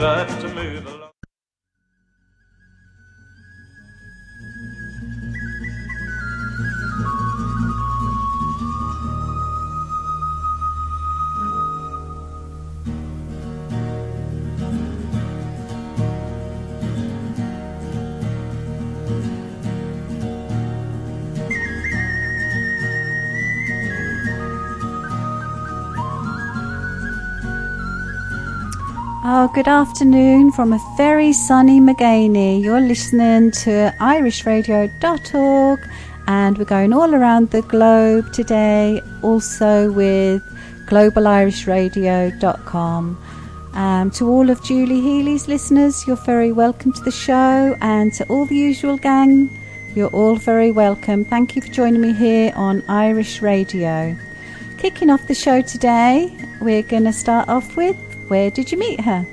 got to move along. Oh, good afternoon from a very sunny Magaini. You're listening to irishradio.org, and we're going all around the globe today, also with globalirishradio.com. To all of Julie Healy's listeners, you're very welcome to the show, and to all the usual gang, you're all very welcome. Thank you for joining me here on Irish Radio. Kicking off the show today, we're going to start off with Where Did You Meet Her?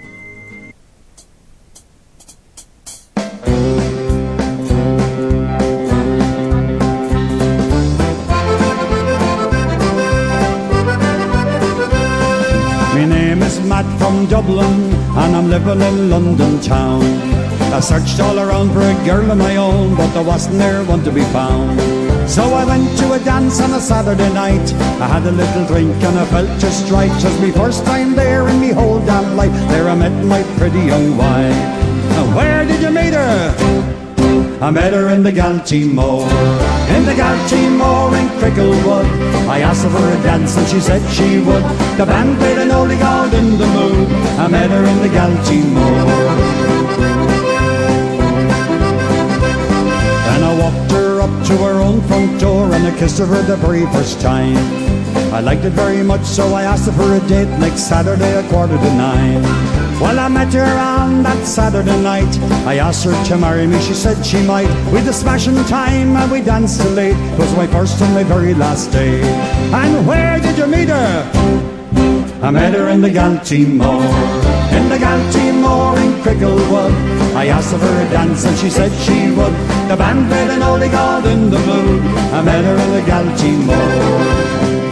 My name is Matt from Dublin, and I'm living in London town. I searched all around for a girl of my own, but there wasn't there one to be found. So I went to a dance on a Saturday night. I had a little drink and I felt just right. 'Twas me first time there in me whole damn life. There I met my pretty young wife. Now where did you meet her? I met her in the Galtymore. In the Galtymore in Cricklewood. I asked her for a dance and she said she would. The band played an oldie called In the Mood. I met her in the Galtymore. And I walked her up to her own front door and I kissed her for the very first time. I liked it very much, so I asked her for a date next Saturday at 9:15. Well, I met her on that Saturday night. I asked her to marry me, she said she might. We'd a smashing time and we danced till late. It was my first and my very last day. And where did you meet her? I met her in the Galtymore. In the Galtymore in Cricklewood. I asked her for a dance and she said she would. The band played an oldie called In the Mood. I met her in the Galtymore.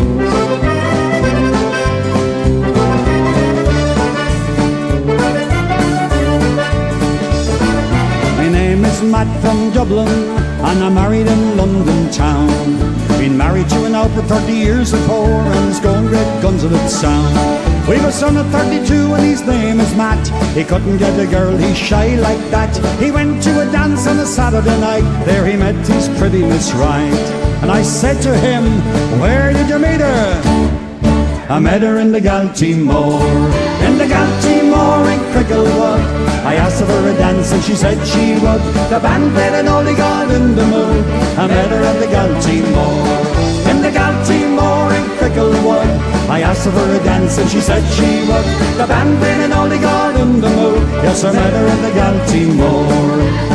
Matt from Dublin, and I'm married in London town. Been married to her now for 30 years or more, and it's going great guns at its sound. We've a son at 32 and his name is Matt. He couldn't get a girl, he's shy like that. He went to a dance on a Saturday night. There he met his pretty Miss Right. And I said to him, where did you meet her? I met her in the Galtymore. In the Galtymore in Cricklewood. I asked her for a dance and she said she would. The band played an oldie called In the Mood. I met her at the Galtymore. In the Galtymore in Cricklewood. I asked her for a dance and she said she would. The band played an oldie called In the Mood. Yes, I met her at the Galtymore.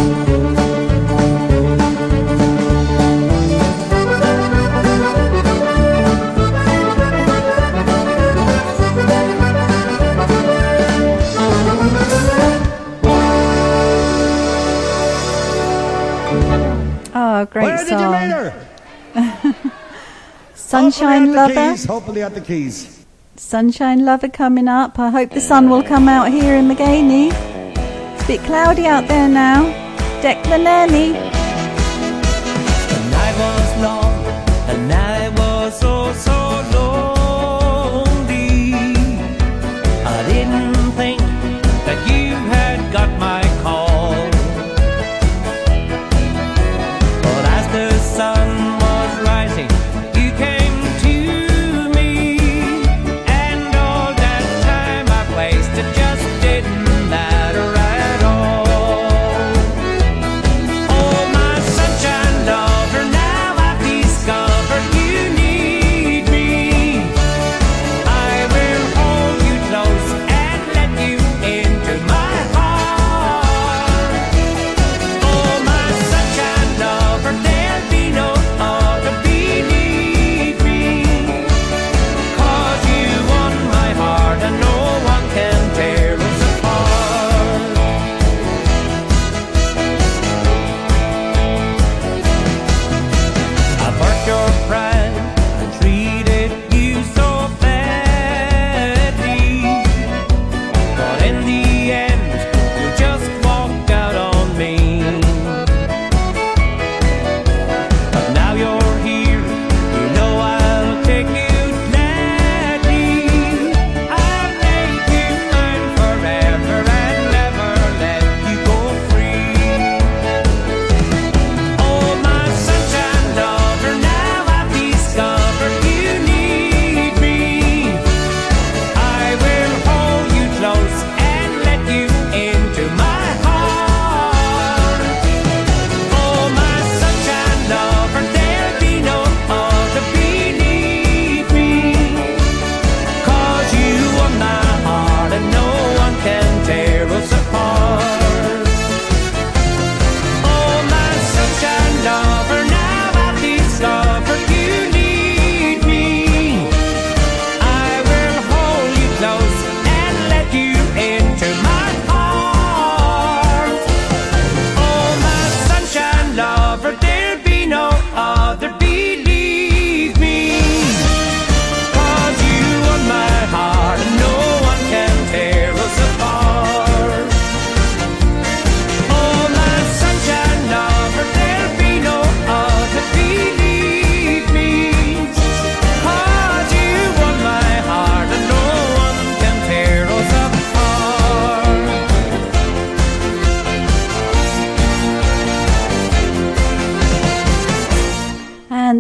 Oh, great Where song. Where did you meet her? Sunshine Lover. Hopefully at the Keys. Sunshine Lover coming up. I hope the sun will come out here in Magaini. It's a bit cloudy out there now. Declan Ernie. The night was long, the night was so lonely. I didn't think that you had got my call. But as the sun was rising, you came to me, and all that time I wasted just didn't matter at all. Oh,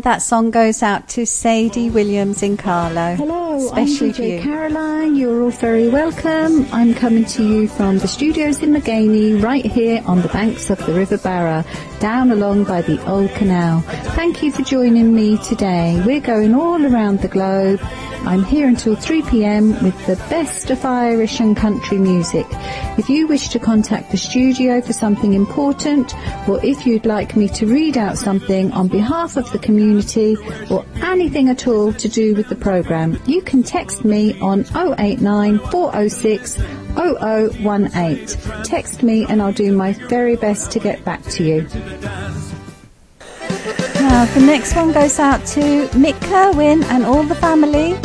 that song goes out to Sadie Williams in Carlo. Hello, especially I'm for DJ you. Caroline. You're all very welcome. I'm coming to you from the studios in Maganey, right here on the banks of the River Barra, down along by the old canal. Thank you for joining me today. We're going all around the globe. I'm here until 3 p.m. with the best of Irish and country music. If you wish to contact the studio for something important, or if you'd like me to read out something on behalf of the community, or anything at all to do with the programme, you can text me on 089 406 0018. Text me and I'll do my very best to get back to you. Now, the next one goes out to Mick Kerwin and all the family.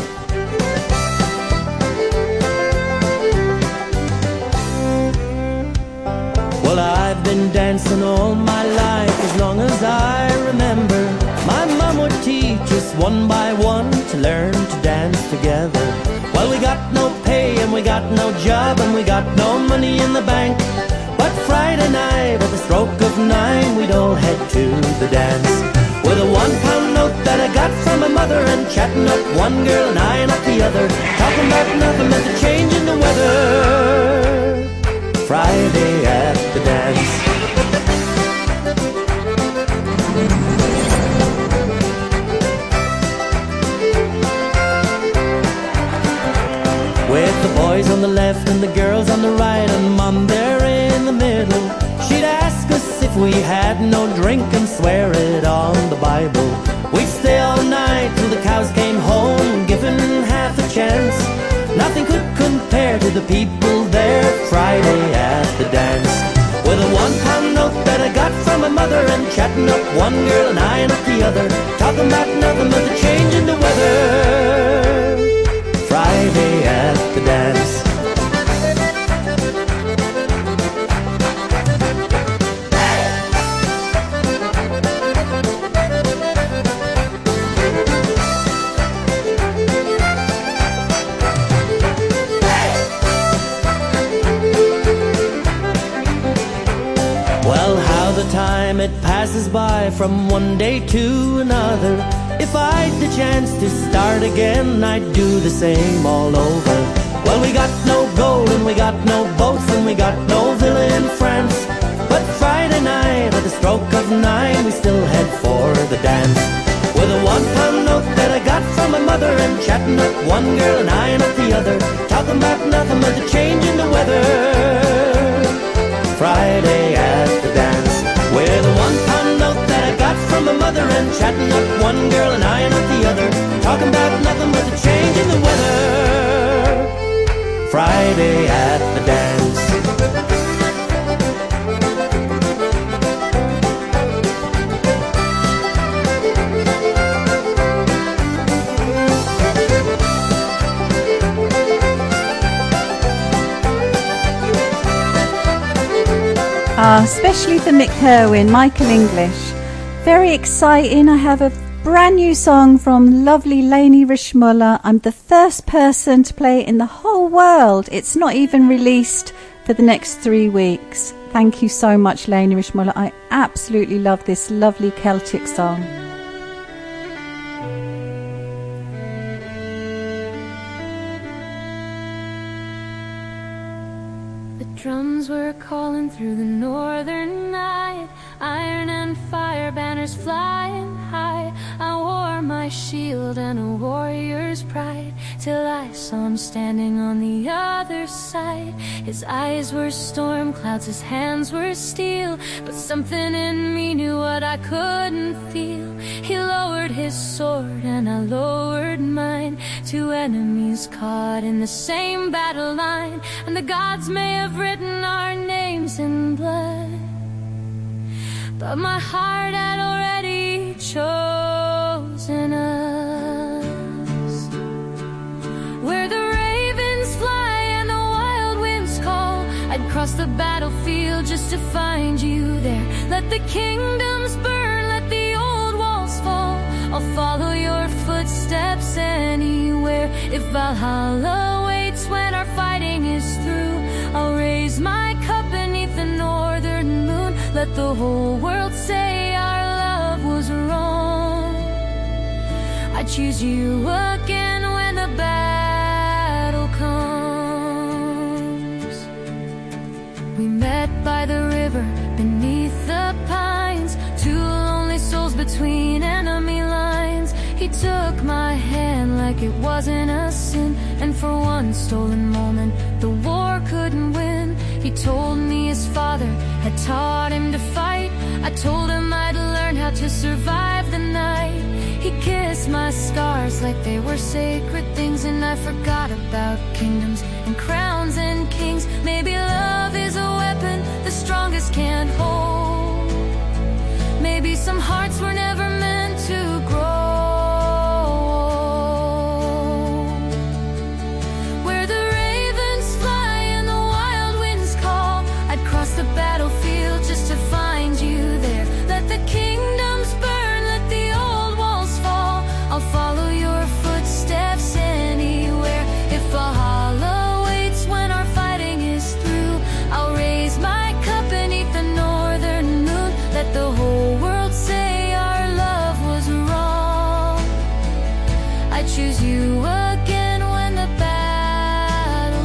Well, I've been dancing all my life, as long as I remember. My mum would teach us one by one to learn to dance together. Well, we got no pay and we got no job and we got no money in the bank. But Friday night at the stroke of 9, we'd all head to the dance. With a £1 note that I got from my mother, and chatting up one girl and eyeing up the other, talking about nothing but the change in the weather. Friday at the dance. With the boys on the left and the girls on the right, and Mum there in the middle, she'd ask us if we had no drink and swear it on the Bible. We'd stay all night till the cows came home, given half a chance. Nothing could compare to the people there Friday at the dance. With a £1 note that I got from my mother, and chatting up one girl and eyeing up the other, talking about nothing but the change in the weather. Friday at the dance. Time it passes by from one day to another. If I'd the chance to start again, I'd do the same all over. Well, we got no gold and we got no boats and we got no villa in France, but Friday night at the stroke of 9, we still head for the dance. With a £1 note that I got from my mother, and chatting up one girl and eyeing up the other, talking about nothing but the change in the weather. Friday at the dance. With a £1 note that I got from my mother, and chatting up one girl and eyeing up the other, talking about nothing but the change in the weather. Friday at the dance. Especially for Mick Kerwin, Michael English. Very exciting. I have a brand new song from lovely Lainey Rishmuller. I'm the first person to play it in the whole world. It's not even released for the next 3 weeks. Thank you so much, Lainey Rishmuller. I absolutely love this lovely Celtic song. Drums were calling through the northern night, iron and fire banners flying high. I wore my shield and a warrior's pride, till I saw him standing on the other side. His eyes were storm clouds, his hands were steel, but something in me knew what I couldn't feel. He lowered his sword and I lowered mine, two enemies caught in the same battle line. And the gods may have written our names in blood, but my heart had already chosen us. Where the ravens fly and the wild winds call, I'd cross the battlefield just to find you there. Let the kingdoms burn, let the old walls fall, I'll follow your footsteps anywhere. If Valhalla waits when our fighting is through, I'll raise my cup beneath the northern moon. Let the whole world say our love was wrong. choose you again when the battle comes. We met by the river beneath the pines, two lonely souls between enemy lines. He took my hand like it wasn't a sin, and for one stolen moment the war couldn't win. He told me his father had taught him to fight. I told him I'd learn how to survive the night. He kissed my scars like they were sacred things, and I forgot about kingdoms and crowns and kings. Maybe love is a weapon the strongest can't hold. Maybe some hearts were never meant to grow. Where the ravens fly and the wild winds call, I'd cross the battlefield just to find you there. Let the kingdoms burn, let the old walls fall. I'll follow your footsteps anywhere. If Valhalla waits when our fighting is through, I'll raise my cup beneath the northern moon. Let the whole world say our love was wrong. I choose you again when the battle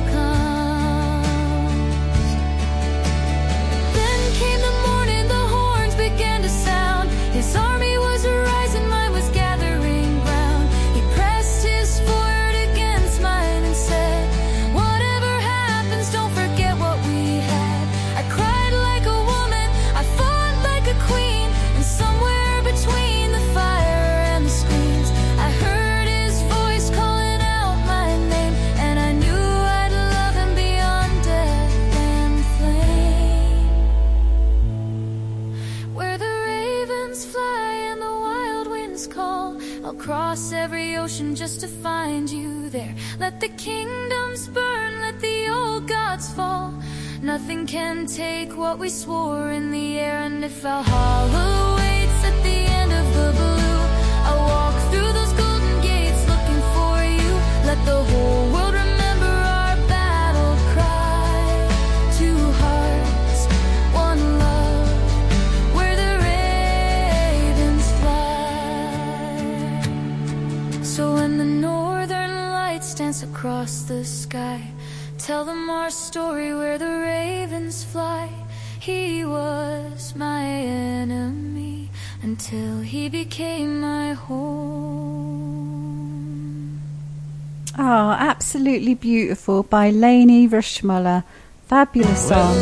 comes. Then came the morning, the horns began to sound. His army was rising, mine was gathering ground. He pressed his forehead against mine and said, whatever happens, don't forget what we had. I cried like a woman, I fought like a queen, and somewhere between the fire and the screams, I heard his voice calling out my name, and I knew I'd love him beyond death and flame. Where the ravens fly and the wild winds call, I'll cross every ocean just to find you there. Let the kingdoms burn, let the old gods fall. Nothing can take what we swore in the air. And if Valhalla waits at the end of the blue, I'll walk through those golden gates looking for you. Let the whole world remember our battle cry. Two hearts, one love, where the ravens fly. So when the northern lights dance across the sky, tell them our story where the ravens fly. He was my enemy until he became my home. Oh, absolutely beautiful by Lainey Rushmuller. Fabulous song.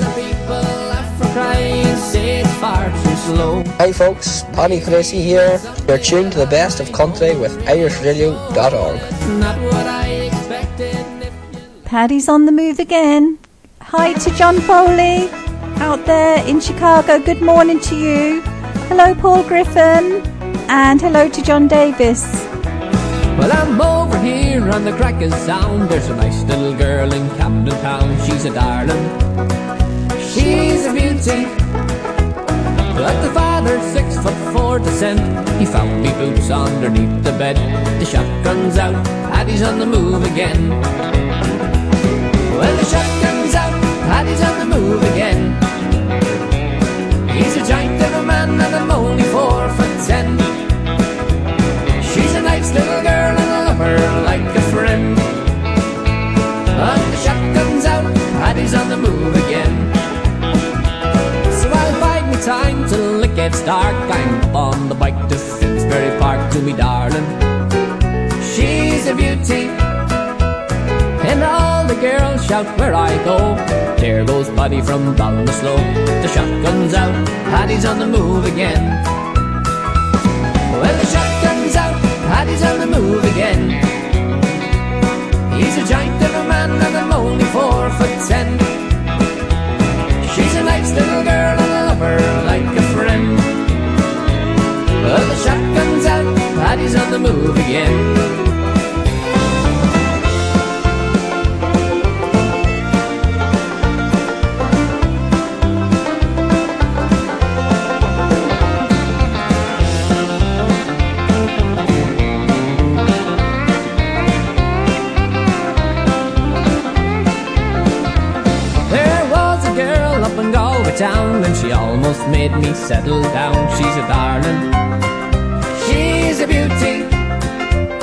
Hi folks, Paddy Tracy here. You're tuned to the best of country with irishradio.org. Paddy's on the move again. Hi to John Foley out there in Chicago. Good morning to you. Hello Paul Griffin, and hello to John Davis. Well, I'm over here on the Crackers Sound. There's a nice little girl in Camden Town. She's a darling, she's a beauty. But the father's 6'4". He found me boots underneath the bed. The shotgun's out, Paddy's on the move again. Well, the shotgun's out, Paddy's on the move again. He's a giant of a man and I'm only 4'10". She's a nice little girl and I love her like a friend. And the shotgun's out, Paddy's on the move again. So I'll bide me time till it gets dark. I'm up on the bike to Finsbury Park to me darling. She's a beauty, and all the girls shout where I go. There goes Paddy from Ballinasloe. The shotgun's out, Paddy's on the move again. Well, the shotgun's out, Paddy's on the move again. He's a giant of a man and I'm only 4'10". She's a nice little girl and I love her like a friend. Well, the shotgun's out, Paddy's on the move again. Town, and she almost made me settle down. She's a darling, she's a beauty,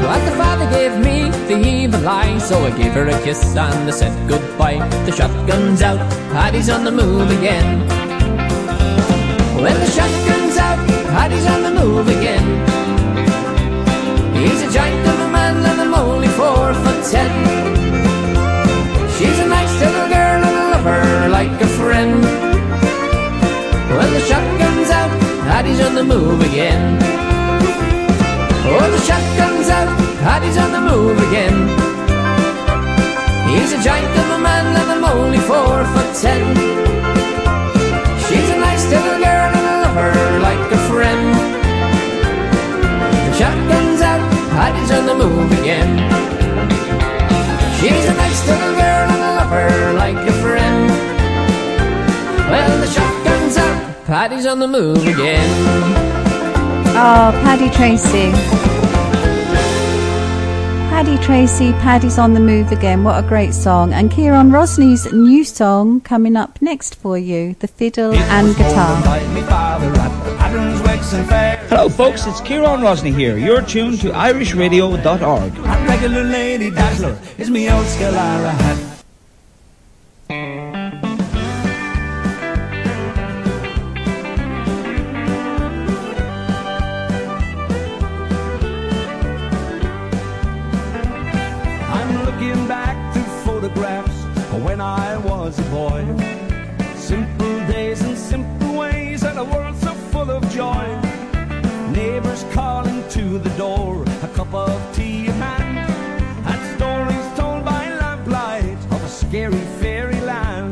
But the father gave me the evil eye, so I gave her a kiss and I said goodbye. The shotgun's out, Paddy's on the move again. When the shotgun's out, Paddy's on the move again. He's a giant of a man and I'm only 4'10". She's a nice little girl and I love her like a friend. When the shotgun's out, Paddy's on the move again. Oh, the shotgun's out, Paddy's on the move again. He's a giant of a man and I'm only 4'10". She's a nice little girl and I love her like a friend. The shotgun's out, Paddy's on the move again. She's a nice little girl and I love her like a friend. Well, the shotgun's out, Paddy's on the move again. Oh, Paddy Tracy. Paddy Tracy, Paddy's on the move again. What a great song. And Kieran Rosney's new song coming up next for you, The Fiddle and Guitar. Hello folks, it's Kieran Rosney here. You're tuned to irishradio.org. A regular lady dazzler is me old Scalara hat. When I was a boy, simple days and simple ways, and a world so full of joy. Neighbors calling to the door, a cup of tea in hand, and stories told by lamplight of a scary fairyland.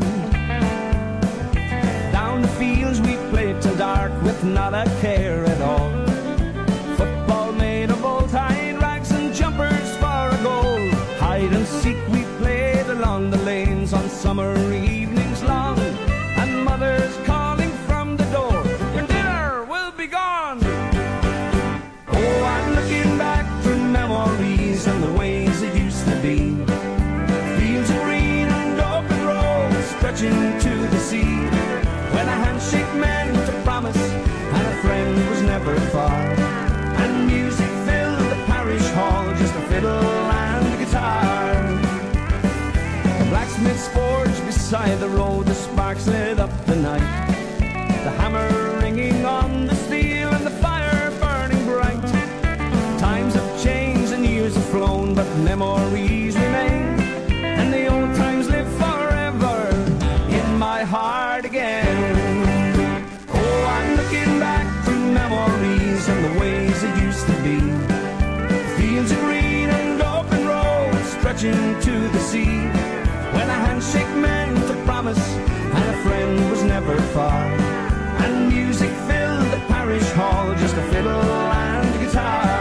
Down the fields we played till dark with not a care at all. Football made of old-time rags and jumpers for a goal. Hide and seek we played along the lanes on summer evenings long, and mothers calling from the door, your dinner will be gone. Oh, I'm looking back through memories and the ways it used to be. Fields of green and open roads stretching to the sea, when a handshake meant a promise and a friend was never far, and music filled the parish hall, just a fiddle and a guitar. Blacksmith's forge beside the road, the sparks lit up the night, the hammer ringing on the steel and the fire burning bright. Times have changed and years have flown, but memories remain, and the old times live forever in my heart again. Oh, I'm looking back through memories and the ways it used to be. Fields of green and open roads stretching to the sea, when a handshake meant a promise and a friend was never far, and music filled the parish hall, just a fiddle and a guitar.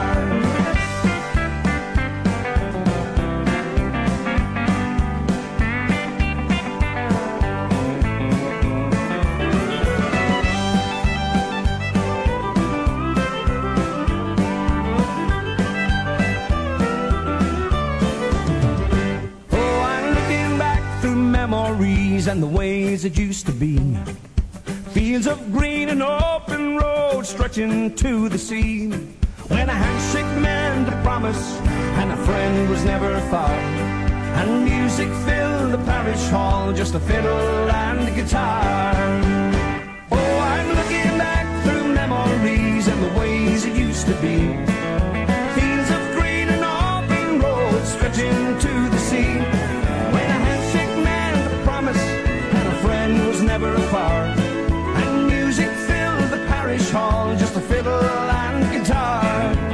And the ways it used to be. Fields of green and open roads stretching to the sea, when a handshake meant a promise and a friend was never far, and music filled the parish hall, just a fiddle and a guitar. Oh, I'm looking back through memories and the ways it used to be. Fields of green and open roads stretching to the sea, when a handshake meant a promise and a friend was never far, and music filled the parish hall, just a fiddle and guitar.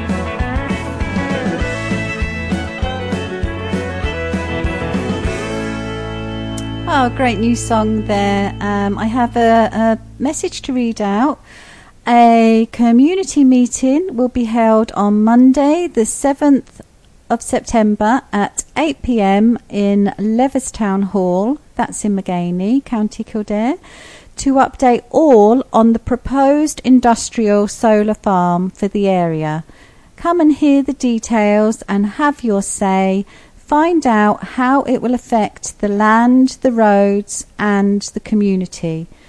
Oh, great new song there. I have a message to read out. A community meeting will be held on Monday, the 7th of September at 8 p.m. in Leverstown Hall, that's in Magaini, County Kildare, to update all on the proposed industrial solar farm for the area. Come and hear the details and have your say. Find out how it will affect the land, the roads and the community.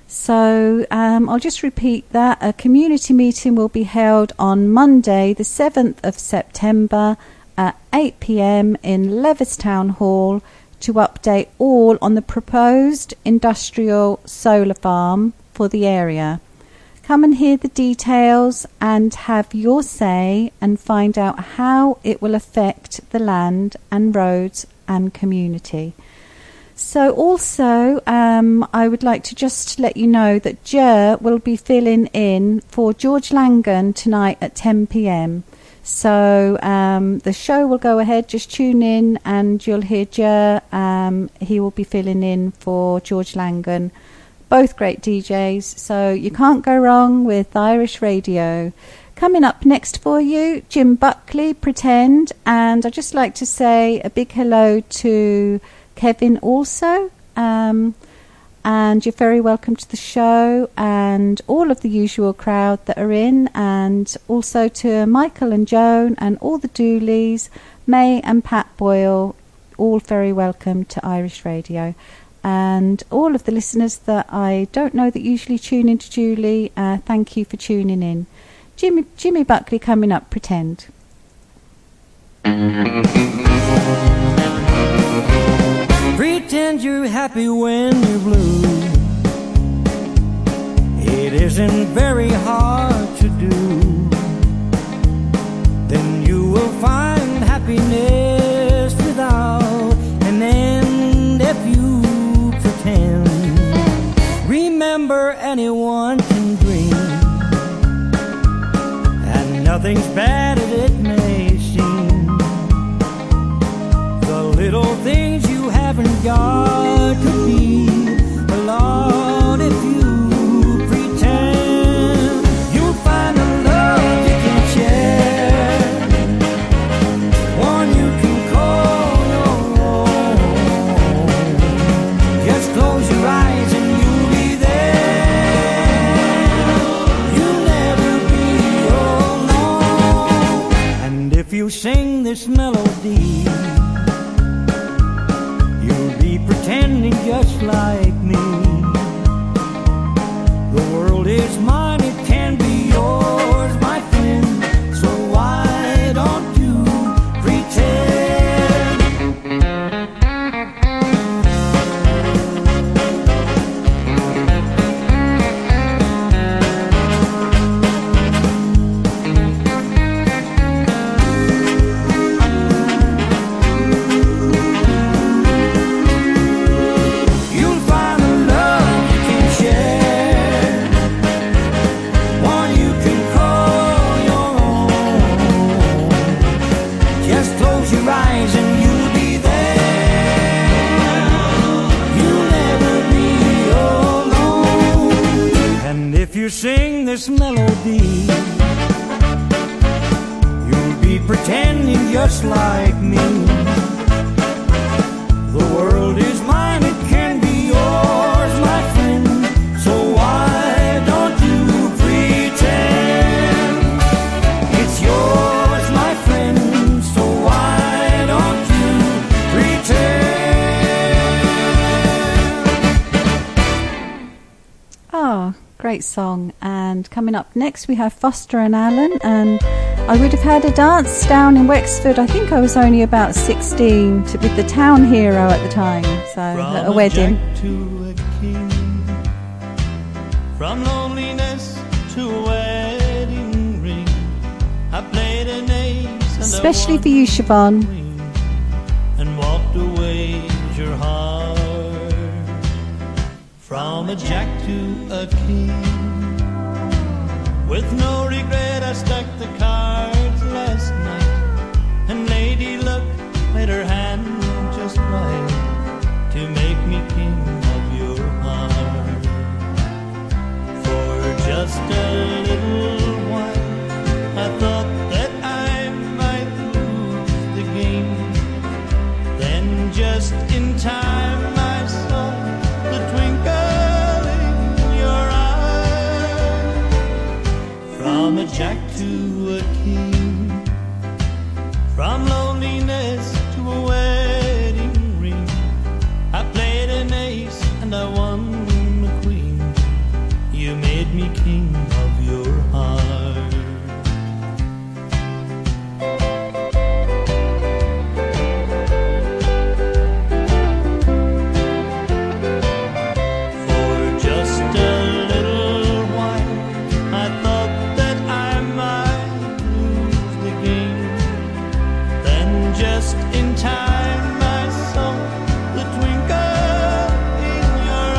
So I'll just repeat that. A community meeting will be held on Monday, the 7th of September at 8 p.m. in Leverstown Hall to update all on the proposed industrial solar farm for the area. Come and hear the details and have your say and find out how it will affect the land and roads and community. So also, I would like to just let you know that Jer will be filling in for George Langan tonight at 10 p.m. So the show will go ahead. Just tune in and you'll hear Jer. He will be filling in for George Langan. Both great DJs. So you can't go wrong with Irish radio. Coming up next for you, Jim Buckley, Pretend. And I'd just like to say a big hello to Kevin also, and you're very welcome to the show and all of the usual crowd that are in, and also to Michael and Joan and all the Dooleys, May and Pat Boyle, all very welcome to Irish Radio. And all of the listeners that I don't know that usually tune into Julie, thank you for tuning in. Jimmy Buckley coming up, Pretend. Pretend you're happy when you're blue. It isn't very hard to do. Then you will find happiness without an end if you pretend. Remember, anyone can dream, and nothing's bad as it may seem. The little things you haven't got could be a lot if you pretend. You'll find a love you can share, one you can call your own. Just close your eyes and you'll be there. You'll never be alone. And if you sing this melody, pretending just like me. The world is mine, it can be yours, my friend. So why don't you pretend? Sing this melody, you'll be pretending just like me. The world is mine, it can be yours, my friend. So why don't you pretend? It's yours, my friend. So why don't you pretend? Oh, great song. And coming up next we have Foster and Allen, and I would have had a dance down in Wexford. I think I was only about 16 with the Town Hero at the time, so at a wedding. To a king, from loneliness to a wedding ring, I played an ace and especially for you, Siobhan, and walked away with your heart. From a jack to a king, with no regret I stuck the cards last night, and Lady Luck made her hand just right to make me king of your heart. For just a little while I thought that I might lose the game, then just in time I saw the twinkle in your eye. From a jack to a king, from loneliness to a wedding ring, I played an ace and I won the queen. me king of your heart. For just a little while I thought that I might lose the game. Then just in time I saw the twinkle in your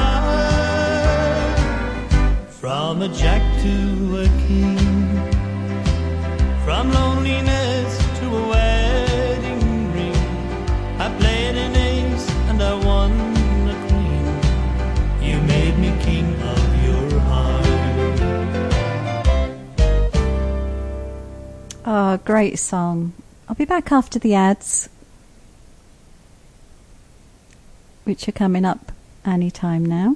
eye. From a jack to a king, from loneliness to a wedding ring, I played an ace and I won a queen. You made me king of your heart. Oh, great song. I'll be back after the ads, which are coming up any time now.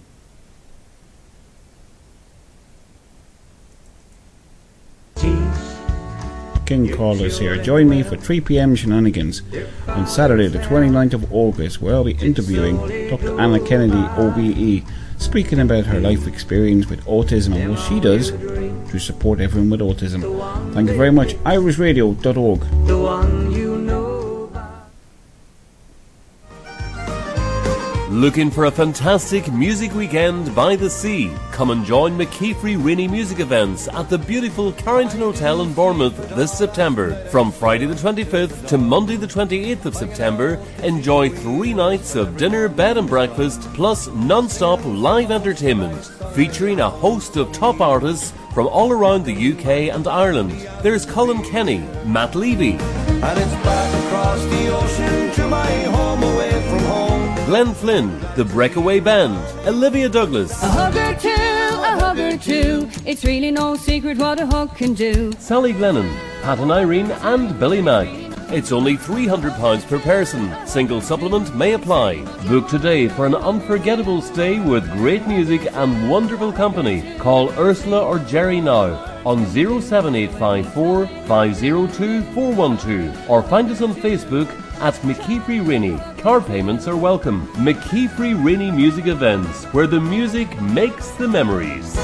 King Callers here. Join me for 3 p.m. shenanigans on Saturday the 29th of August, where I'll be interviewing Dr. Anna Kennedy, OBE, speaking about her life experience with autism and what she does to support everyone with autism. Thank you very much. irishradio.org. The one you know. Looking for a fantastic music weekend by the sea? Come and join McKeefrey Rinnie Music Events at the beautiful Carrington Hotel in Bournemouth this September. From Friday the 25th to Monday the 28th of September, enjoy 3 nights of dinner, bed and breakfast, plus non-stop live entertainment, featuring a host of top artists from all around the UK and Ireland. There's Colin Kenny, Matt Levy, and it's back across the ocean to my home away from home. Glenn Flynn, The Breakaway Band, Olivia Douglas, a hug or two, it's really no secret what a hug can do. Sally Glennon, Pat and Irene and Billy Mack. It's only £300 per person. Single supplement may apply. Book today for an unforgettable stay with great music and wonderful company. Call Ursula or Jerry now on 07854 502 412 or find us on Facebook at McKeefrey Rinnie. Card payments are welcome. McKeefrey Rinnie Music Events, where the music makes the memories.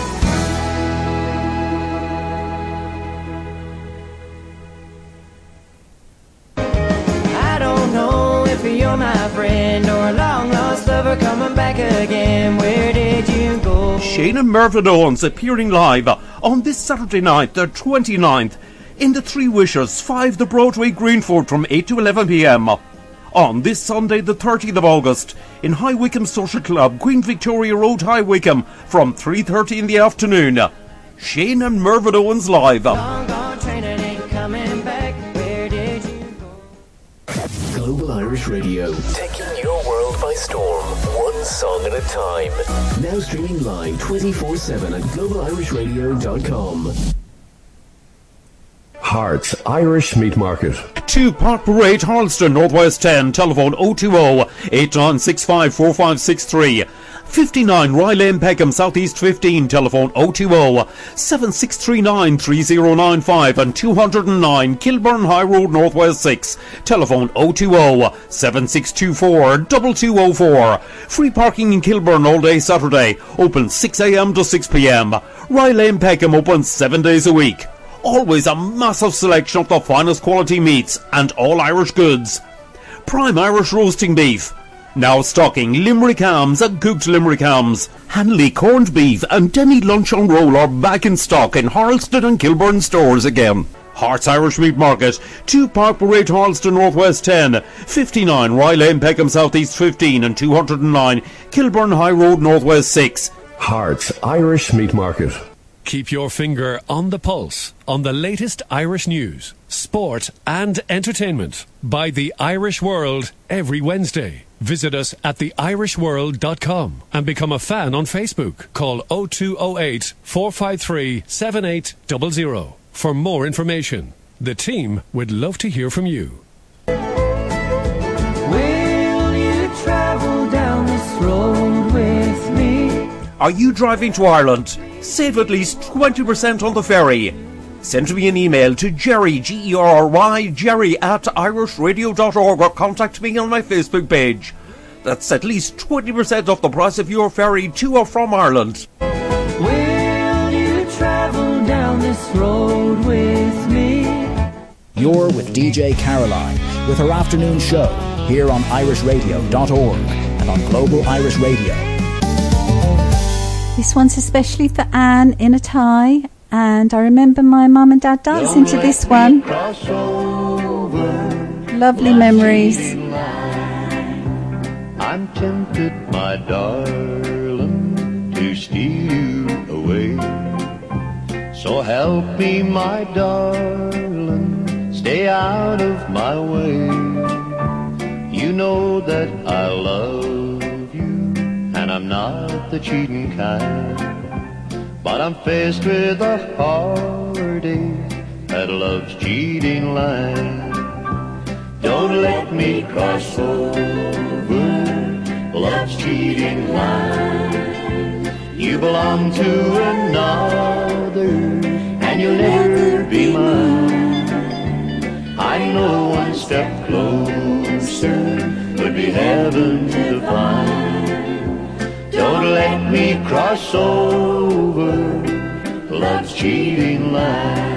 I don't know if you're my friend or a long lost lover coming back again. Where did you go? Shane and Mervyn Owens appearing live on this Saturday night, the 29th, in the Three Wishes, 5 the Broadway, Greenford, from 8 to 11 p.m. On this Sunday, the 30th of August, in High Wycombe Social Club, Queen Victoria Road, High Wycombe, from 3:30 in the afternoon. Shane and Mervyn Owens live. Long gone train and ain't coming back. Where did you go? Global Irish Radio, taking your world by storm, one song at a time. Now streaming live 24/7 at globalirishradio.com. Hearts Irish Meat Market. 2 Park Parade, Harleston, Northwest 10, telephone 020-8965-4563. 59 Rye Lane, Peckham, Southeast 15, telephone 020-7639-3095 and 209 Kilburn High Road, Northwest 6, telephone 020-7624-2204. Free parking in Kilburn all day Saturday, open 6 a.m. to 6 p.m. Rye Lane, Peckham, open 7 days a week. Always a massive selection of the finest quality meats and all Irish goods. Prime Irish roasting beef. Now stocking Limerick hams and cooked Limerick hams. Hanley corned beef and Denny lunch on roll are back in stock in Harleston and Kilburn stores again. Hearts Irish Meat Market, 2 Park Parade, Harleston, Northwest 10, 59 Rye Lane, Peckham, Southeast 15 and 209 Kilburn High Road, Northwest 6. Hearts Irish Meat Market. Keep your finger on the pulse on the latest Irish news, sport and entertainment by The Irish World every Wednesday. Visit us at theirishworld.com and become a fan on Facebook. Call 0208 453 7800 for more information. The team would love to hear from you. Will you travel down this road with me? Are you driving to Ireland? Save at least 20% on the ferry. Send me an email to Jerry, G-E-R-R-Y, Jerry at irishradio.org or contact me on my Facebook page. That's at least 20% off the price of your ferry to or from Ireland. Will this road with me. You're with DJ Caroline with her afternoon show here on irishradio.org and on Global Irish Radio. This one's especially for Anne in a tie, and I remember my mum and dad dancing to this one. Lovely memories. I'm tempted, my darling, to steal you away. So help me, my darling, stay out of my way. You know that I love you, and I'm not the cheating kind. But I'm faced with a heartache at love's cheating line. Don't let me cross over love's cheating line. You belong to another, and you'll never be mine. I know one step closer would be heaven to find. Don't let me cross over love's cheating line.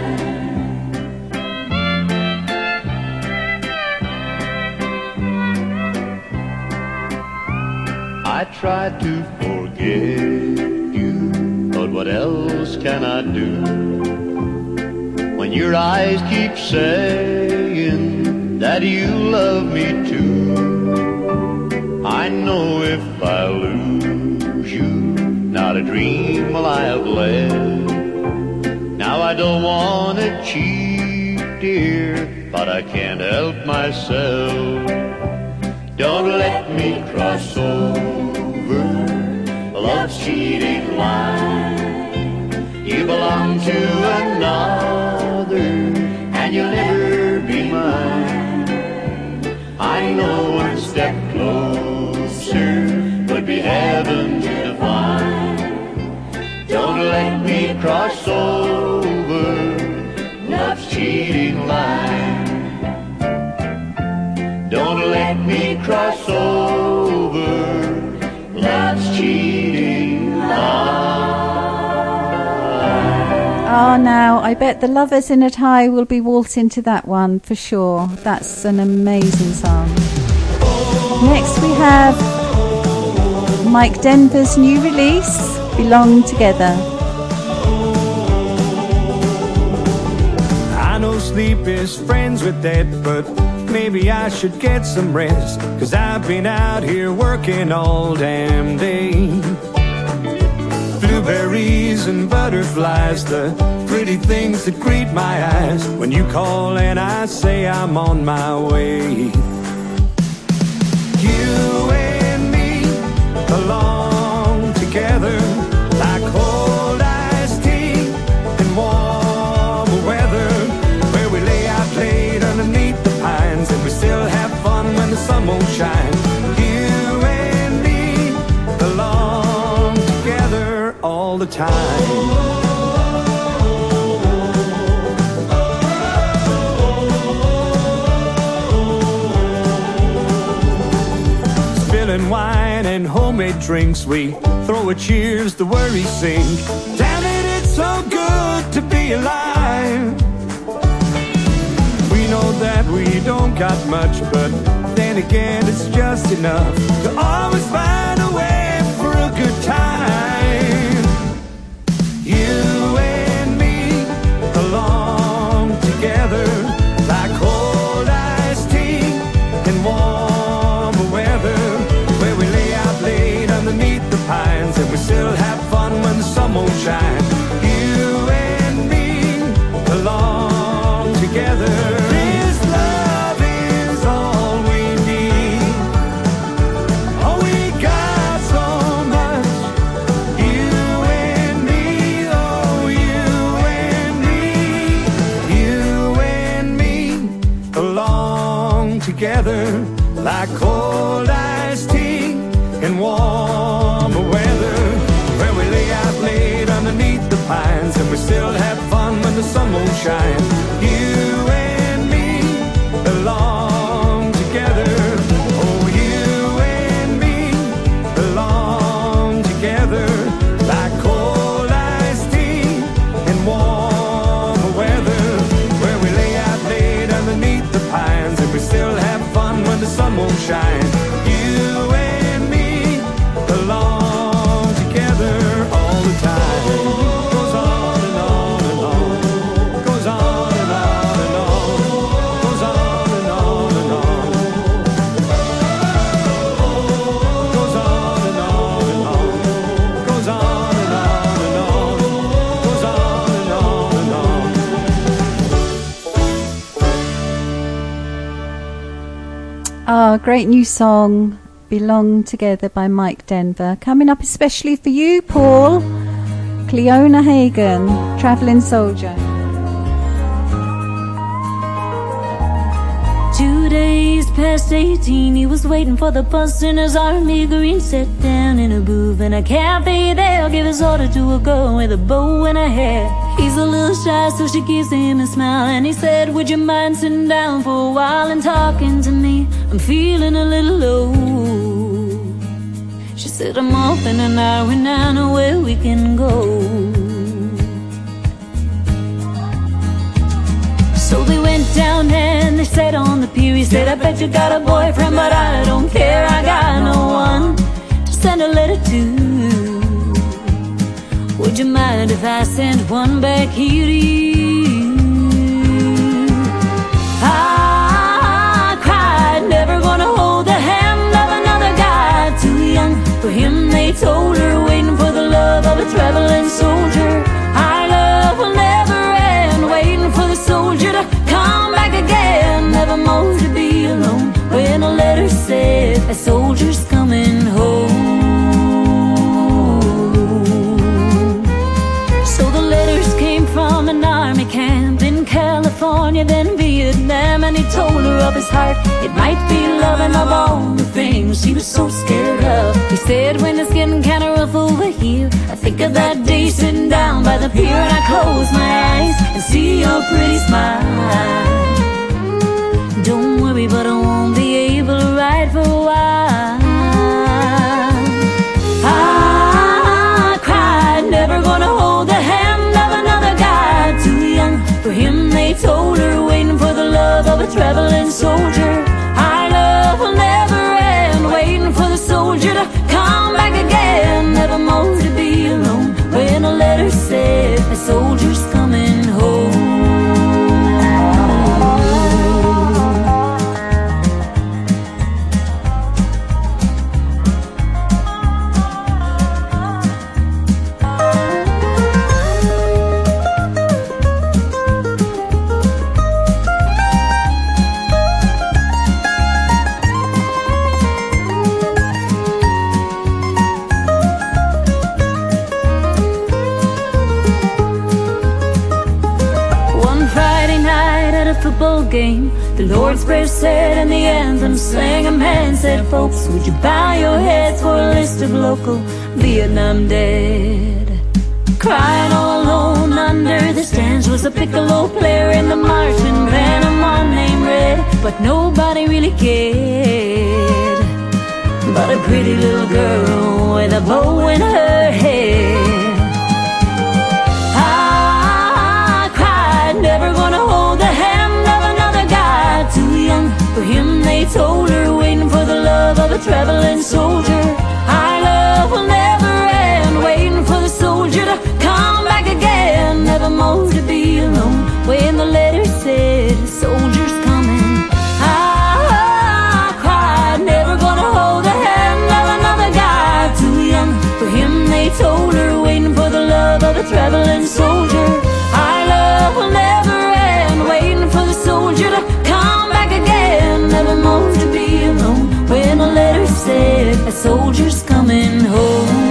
I tried to forget you, but what else can I do? When your eyes keep saying that you love me too, I know if I lose you, not a dream will I have left. Now I don't want to cheat, dear, but I can't help myself. Don't let me cross over love's cheating line. You belong to another, and you'll never be mine. I know one step closer would be heaven to find. Don't let me cross over love's cheating line. Don't let me cross over love's cheating line. Oh, now, I bet the lovers in a tie will be waltzing to that one for sure. That's an amazing song. Next we have Mike Denver's new release, Belong Together. I know sleep is friends with death, but maybe I should get some rest, 'cause I've been out here working all damn day. Blueberries and butterflies, the pretty things that greet my eyes when you call and I say I'm on my way. You and me belong together like cold iced tea in warm weather, where we lay out late underneath the pines and we still have fun when the sun won't shine. You and me belong together all the time. Spilling wine and homemade drinks, we throw a cheers, the worries sink. Damn it, it's so good to be alive. We know that we don't got much, but then again it's just enough to always find a way for a good time. You and me belong together like cold iced tea in warm weather, where we lay out late underneath the pines and we still have fun when the sun won't shine. You and me belong together. This love is all we need. Oh, we got so much. You and me, oh, you and me. You and me belong together like cold iced tea in warm weather, where we lay out late underneath the pines and we still have fun when the sun won't shine. You and me belong together. Oh, you and me belong together like cold iced tea in warm Great new song, Belong Together by Mike Denver. Coming up especially for you, Paul, Cleona Hagan, Travelling Soldier. 2 days past 18, he was waiting for the bus in his army green. Sat down in a booth in a cafe there, give his order to a girl with a bow in her hair. He's a little shy, so she gives him a smile, and he said, would you mind sitting down for a while and talking to me? I'm feeling a little low. She said, I'm off in an hour and I know where we can go. So they went down and they sat on the pier. He said, I bet you got a boyfriend, but I don't care. I got no one to send a letter to. Would you mind if I sent one back here to you? I cried, never gonna hold the hand of another guy. Too young for him, they told her, waiting for the love of a traveling soldier. Our love will never end, waiting for the soldier to come back again. Never more to be alone, when a letter said a soldier's coming home. So the letters came from an army camp in California, then Vietnam, and he told her of his heart. It might be loving of all the things she was so scared of. He said, when it's getting kinda rough over here, I think of that day sitting down by the pier, and I close my eyes and see your pretty smile. Don't worry, but I won't be able to ride for a while. I cried, never gonna hold the hand of another guy. Too young for him, they told her, waiting for the love of a traveling soldier. Our love will never end, waiting for the soldier to come back again. Never more to be alone, when a letter said a soldier's coming home. Football game, the Lord's Prayer said and the anthem sang. A man said, folks, would you bow your heads for a list of local Vietnam dead? Crying all alone under the stands was a piccolo player in the marching band, and one named Red, but nobody really cared about a pretty little girl with a bow in her hair. I cried, never gonna hold the hand too young for him, they told her, waiting for the love of a traveling soldier. Our love will never end, waiting for the soldier to come back again. Never more to be alone, when the letter said a soldier's coming. I cried, never gonna hold the hand of another guy. Too young for him, they told her, waiting for the love of a traveling soldier. Our love will never end, waiting for the soldier to come back again. Never more to be alone, when a letter said a soldier's coming home.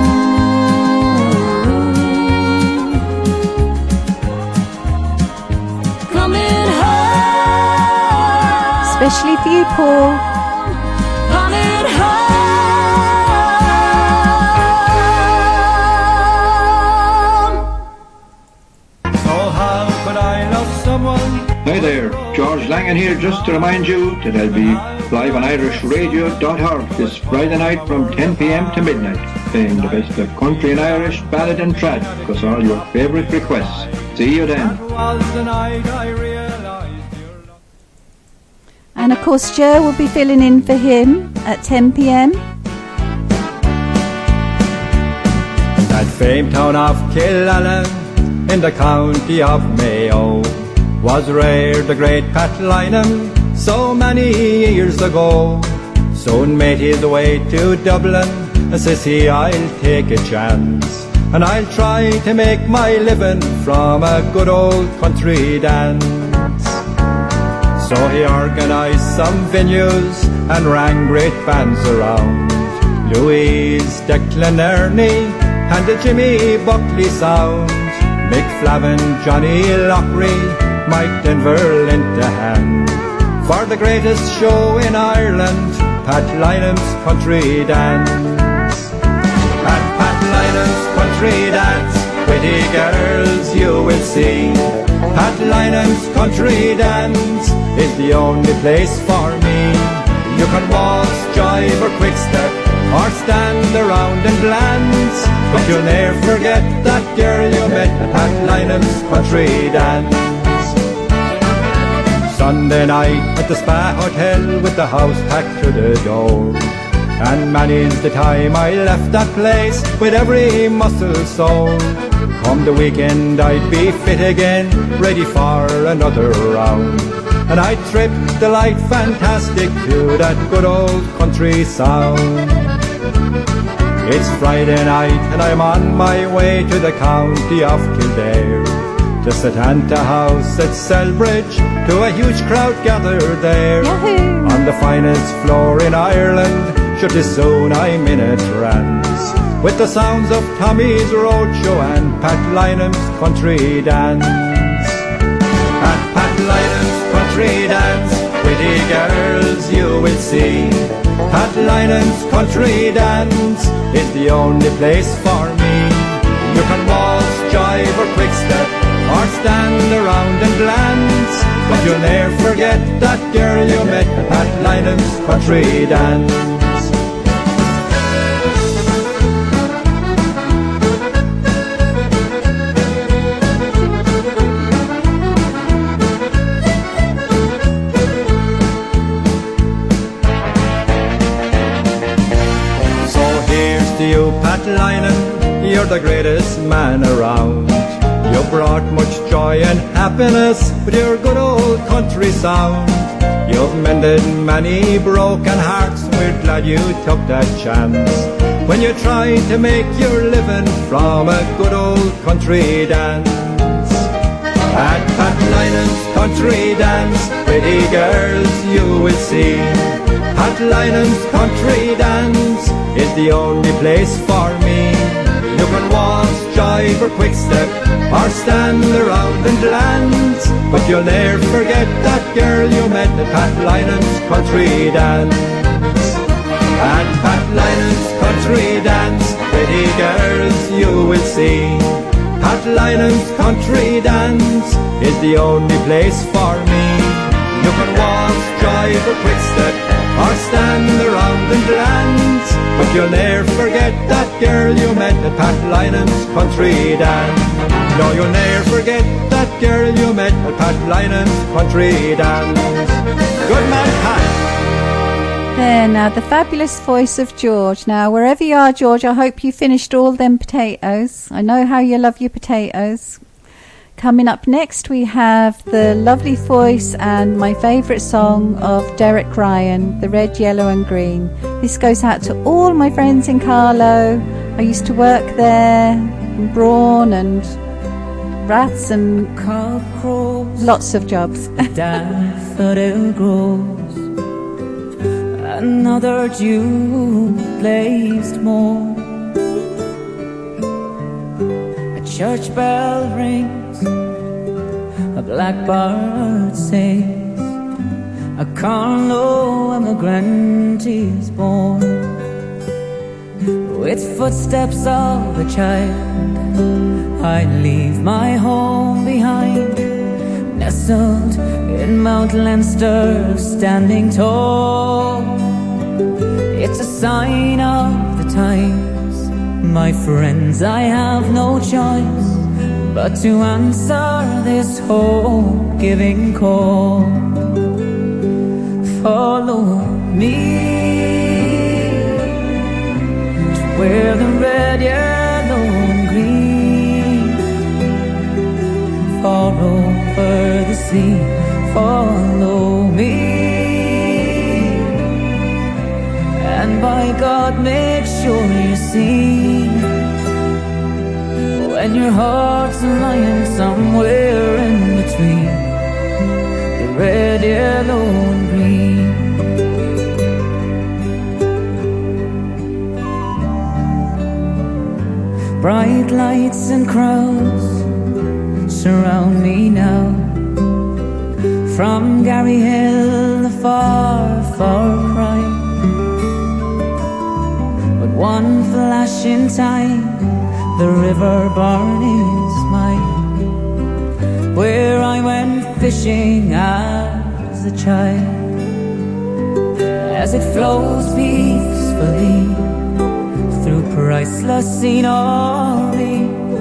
Coming home. Especially for you, Paul. Coming home. So how could I love someone? Hi there, George Langan here, just to remind you that I'll be live on irishradio.org this Friday night from 10 p.m. to midnight, playing the best of country and Irish, ballad and trad, because all your favourite requests. See you then. And of course Joe will be filling in for him at 10 p.m. That famed town of Killallen in the county of Mayo was reared the great Pat Lynam so many years ago. Soon made his way to Dublin, and says he, I'll take a chance, and I'll try to make my living from a good old country dance. So he organised some venues and rang great bands around. Louise, Declan Ernie and the Jimmy Buckley Sound. Mick Flavin, Johnny Loughrey, Mike Denver lent a hand. For the greatest show in Ireland, Pat Lynam's Country Dance. At Pat Lynam's Country Dance, pretty girls you will see. Pat Lynam's Country Dance is the only place for me. You can waltz, jive or quick step, or stand around and glance, but you'll never forget that girl you met at Pat Lynam's Country Dance. Sunday night at the Spa Hotel with the house packed to the door, and many's the time I left that place with every muscle sore. Come the weekend I'd be fit again, ready for another round, and I'd trip the light fantastic to that good old country sound. It's Friday night and I'm on my way to the county of Kildare, to Setanta House at Selbridge, to a huge crowd gathered there. Yahoo! On the finest floor in Ireland, sure 'tis soon I'm in a trance, with the sounds of Tommy's Roadshow and Pat Lynam's Country Dance. At Pat Lynam's Country Dance, pretty girls you will see. Pat Lynam's Country Dance is the only place for me. You can waltz, jive or quick step, or stand around and glance, but you'll never forget that girl you met at Pat Lynam's Country Dance. You, Pat Lynam, you're the greatest man around. You brought much joy and happiness with your good old country sound. You've mended many broken hearts, and we're glad you took that chance when you tried to make your living from a good old country dance. At Pat Lynam's Country Dance, pretty girls you will see. Pat Lynam's Country Dance is the only place for me. You can waltz, jive or quick step, or stand around and glance, but you'll never forget that girl you met at Pat Lynam's Country Dance. At Pat Lynam's Country Dance, pretty girls you will see. Pat Lynam's Country Dance is the only place for me. You can waltz, jive or quick step, or stand around and glance, but you'll never forget that girl you met at Pat Lynam's Country Dance. No, you'll never forget that girl you met at Pat Lynam's Country Dance. Good man, Pat. There, now the fabulous voice of George. Now, wherever you are, George, I hope you finished all them potatoes. I know how you love your potatoes. Coming up next, we have the lovely voice and my favourite song of Derek Ryan, The Red, Yellow and Green. This goes out to all my friends in Carlow. I used to work there, in Brawn and Rats and lots of jobs. Daffodil grows, another dew-glazed morn. A church bell rings, a blackbird sings, a Carlow emigrant is born. With footsteps of a child, I leave my home behind, nestled in Mount Leinster, standing tall. It's a sign of the times, my friends, I have no choice but to answer this hope-giving call. Follow me to where the red, yellow and green, far over the sea. Follow me, and by God make sure you see, when your heart's lying somewhere in between the red, yellow, and green. Bright lights and crowds surround me now. From Gary Hill, the far, far cry. But one flash in time, the river Burn is mine, where I went fishing as a child. As it flows peacefully through priceless scenery,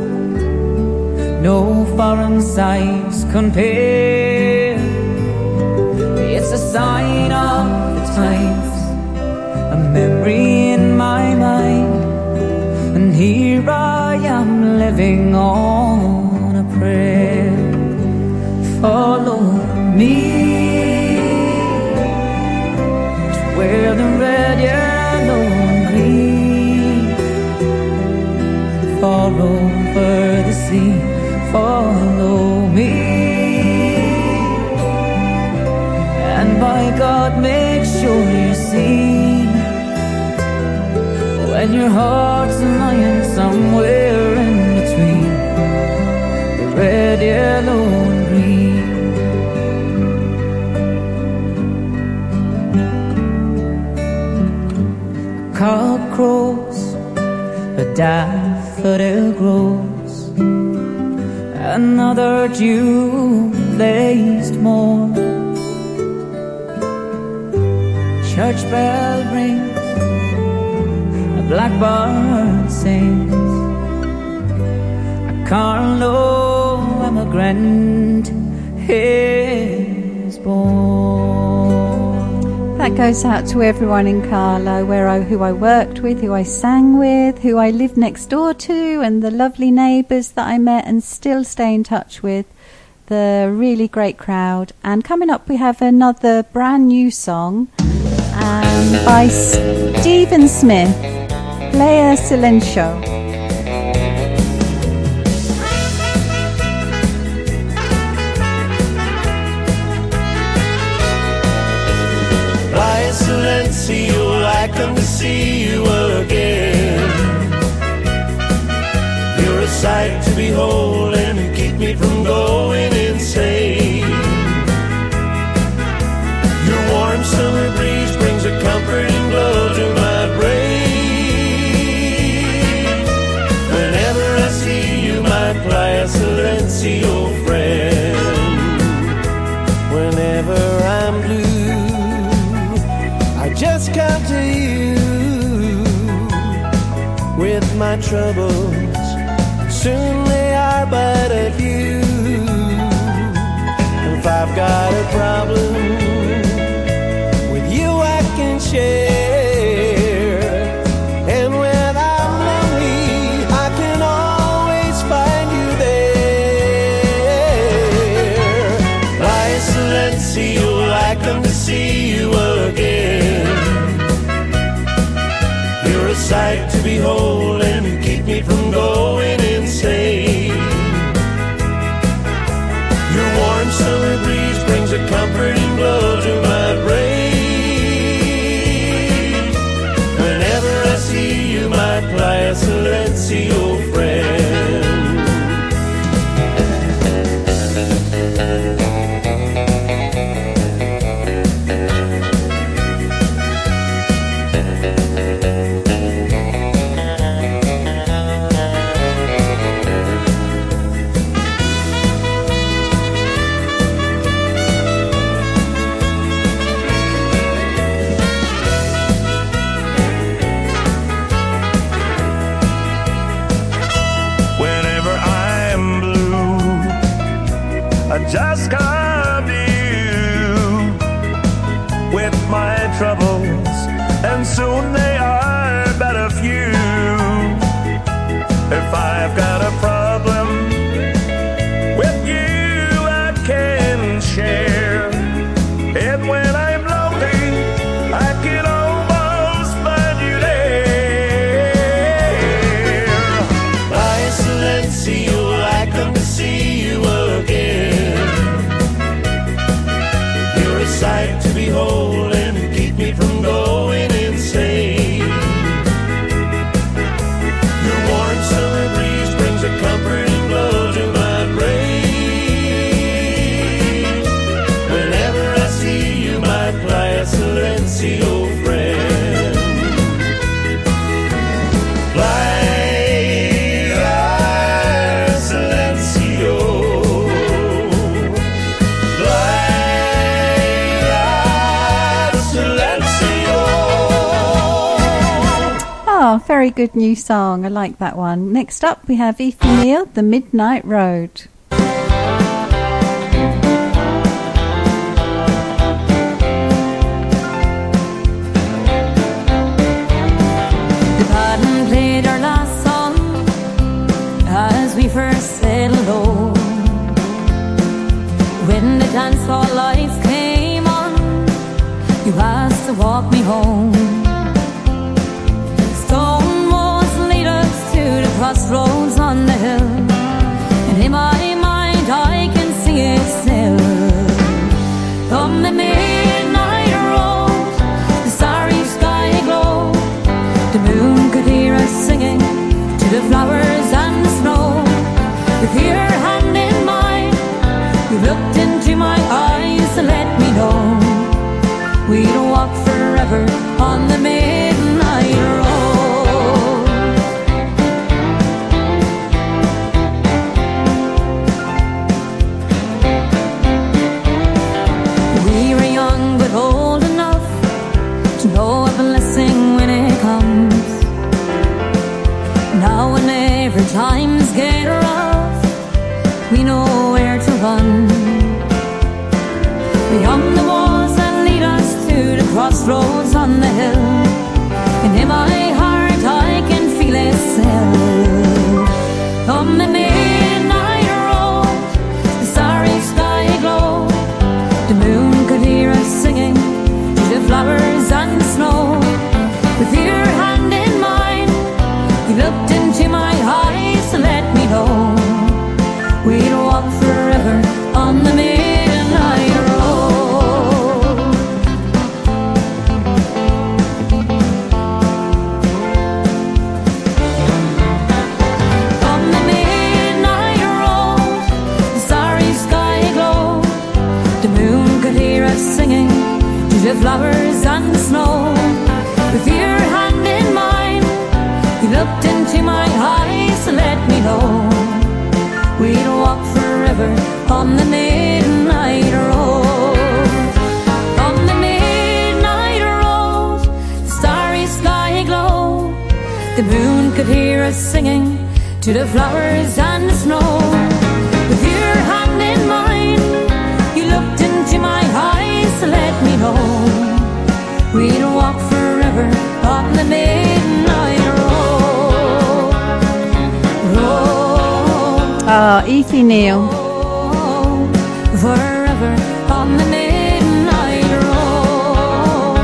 no foreign sights compare. It's a sign of the times, a memory in my mind, and here I am living on a prayer. Follow me to where the red, yellow, and green far over the sea. Follow me, and by God, make sure you're seen when your heart's lying somewhere in between the red, yellow, and green. A cock crows, a daffodil grows, another dew-laced morn. Church bell rings, a blackbird sings, a Carlo emigrant is born. That goes out to everyone in Carlo, who I worked with, who I sang with, who I lived next door to, and the lovely neighbours that I met and still stay in touch with. The really great crowd. And coming up we have another brand new song by Stephen Smith, Playa Silencio. Playa Silencio, I come to see you again. You're a sight to behold and you keep me from going insane. Your warm summer breeze brings a comforting glow to my brain. Whenever I see you, my Playa Silencio friend. Whenever I'm blue, I just come to you with my troubles. Soon they are but a few. If I've got a problem, with you I can share. And when I'm lonely, I can always find you there. Playa Silencio, I come to see you again. You're a sight to behold and you keep me from going insane. Your warm summer breeze brings a comforting glow to my brain. Whenever I see you, my Playa Silencio friend. I just come to you with my troubles, and soon they are but a few. If I've got a problem, with you I can share. And when I'm lonely, I can almost find you there. Playa Silencio, I come to see you again. Oh, very good new song. I like that one. Next up, we have Aoife Neal, The Midnight Road. The band played our last song as we first said hello. When the dance hall lights came on, you asked to walk me home. Stone walls lead us to the crossroads on the hill, and in my mind I can see it still. On the midnight road, the starry sky glow. The moon could hear us singing to the flowers and the snow. With your hand in mine, you looked into my eyes to let me know we'd walk forever on the midnight road. We were young but old enough to know a blessing when it comes. Now whenever times get rough, we know where to run. Beyond the walls that lead us to the crossroads on the hill, and in my heart I can feel it still. On the midnight road, the starry sky glow. The moon could hear us singing to the flowers and the snow. With your hand in mine, you looked into my eyes to let me know we'd walk forever on the midnight road. On the midnight road, the starry sky glow. The moon could hear us singing to the flowers and the snow. With your hand in mine, you looked into my eyes to let me know we'd walk forever on the midnight road. On the midnight road, the starry sky glow. The moon could hear us singing to the flowers and the snow. With your hand in mine, you looked into my eyes to let me know we'd walk forever on the midnight road. Ah, Aoife Neal. Forever on the midnight road.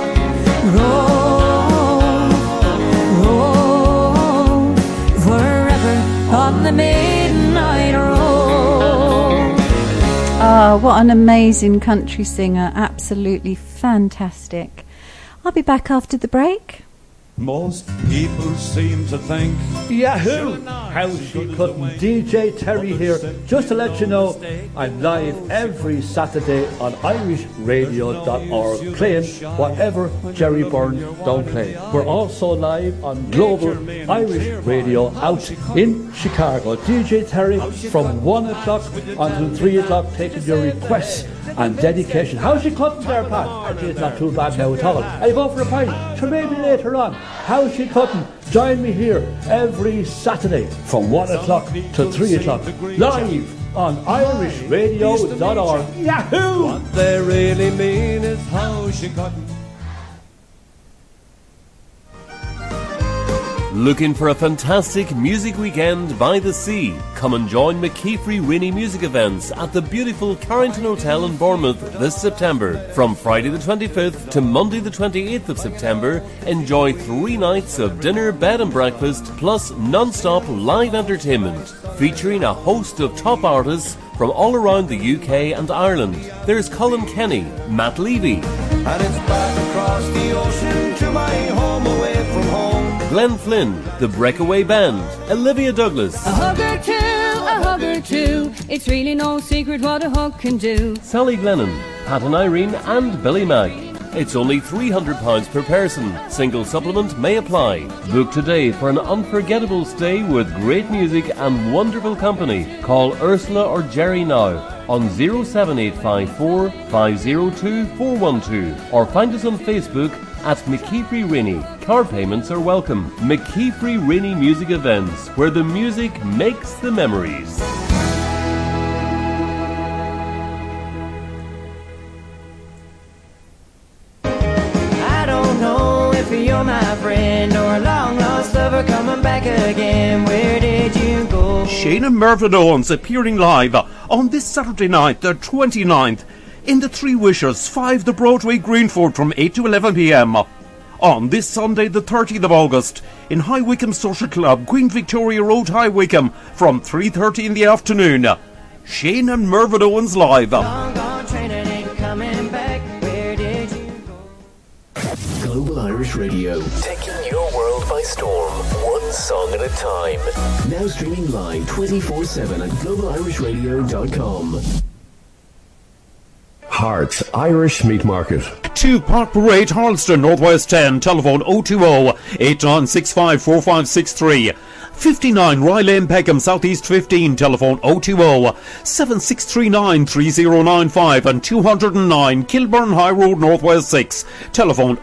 Road. Forever on the midnight road. Ah, what an amazing country singer. Absolutely fantastic. I'll be back after the break. Most people seem to think Yahoo! How she couldn't. DJ Terry here, just to let you know I'm live every Saturday on irishradio.org playing whatever Jerry Byrne don't play. We're also live on Global Irish Radio out in Chicago. DJ Terry from 1 o'clock until 3 o'clock taking your requests and dedication. How's your cutting there, Pat? Actually, it's not too bad now at all. Are you going for a pint? So maybe later on. How's your cutting? Join me here every Saturday from 1 o'clock to 3 o'clock. Live on irishradio.org. Yahoo! What they really mean is how she cutting. Looking for a fantastic music weekend by the sea? Come and join McKeefrey Rainy Music Events at the beautiful Carrington Hotel in Bournemouth this September. From Friday the 25th to Monday the 28th of September, enjoy 3 nights of dinner, bed and breakfast, plus non-stop live entertainment, featuring a host of top artists from all around the UK and Ireland. There's Colin Kenny, Matt Levy, And it's back across the ocean to my home away from home. Glenn Flynn, The Breakaway Band, Olivia Douglas, A hug or two, it's really no secret what a hug can do. Sally Glennon, Pat and Irene and Billy Mag. It's only £300 per person. Single supplement may apply. Book today for an unforgettable stay with great music and wonderful company. Call Ursula or Jerry now on 07854 502 412 or find us on Facebook at McKeefrey Rainey. Car payments are welcome. McKeefrey Rainey Music Events, where the music makes the memories. I don't know if you're my friend or a long lost lover coming back again. Where did you go? Shane and Mervyn Owens appearing live on this Saturday night, the 29th, in the Three Wishes, 5 the Broadway, Greenford, from 8 to 11 p.m. On this Sunday, the 30th of August, in High Wycombe Social Club, Queen Victoria Road, High Wycombe, from 3:30 in the afternoon. Shane and Mervyn Owens live. Long gone train and ain't coming back. Where did you go? Global Irish Radio, taking your world by storm, one song at a time. Now streaming live 24/7 at globalirishradio.com. Hearts Irish Meat Market. 2 Park Parade, Harleston, Northwest 10, telephone 020-8965-4563. 59 Rye Lane, Peckham, Southeast 15, telephone 020-7639-3095, and 209 Kilburn High Road, Northwest 6, telephone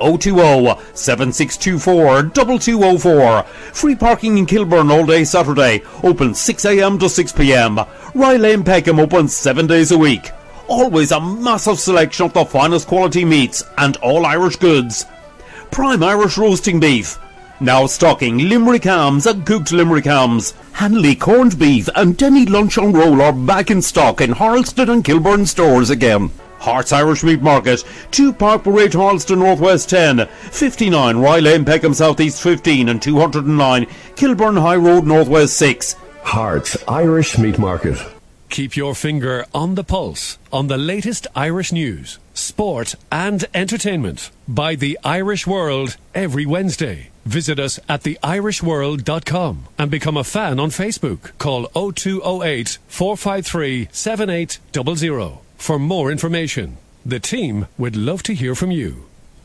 020-7624-2204. Free parking in Kilburn all day Saturday, open 6 a.m. to 6 p.m. Rye Lane, Peckham, open 7 days a week. Always a massive selection of the finest quality meats and all Irish goods. Prime Irish roasting beef. Now stocking Limerick hams and cooked Limerick hams. Hanley corned beef and Denny lunch on roll are back in stock in Harleston and Kilburn stores again. Hearts Irish Meat Market, 2 Park Parade, Harleston, Northwest 10, 59 Rye Lane, Peckham, Southeast 15, and 209 Kilburn High Road, Northwest 6. Hearts Irish Meat Market. Keep your finger on the pulse on the latest Irish news, sport and entertainment by The Irish World every Wednesday. Visit us at theirishworld.com and become a fan on Facebook. Call 0208 453 7800 for more information. The team would love to hear from you.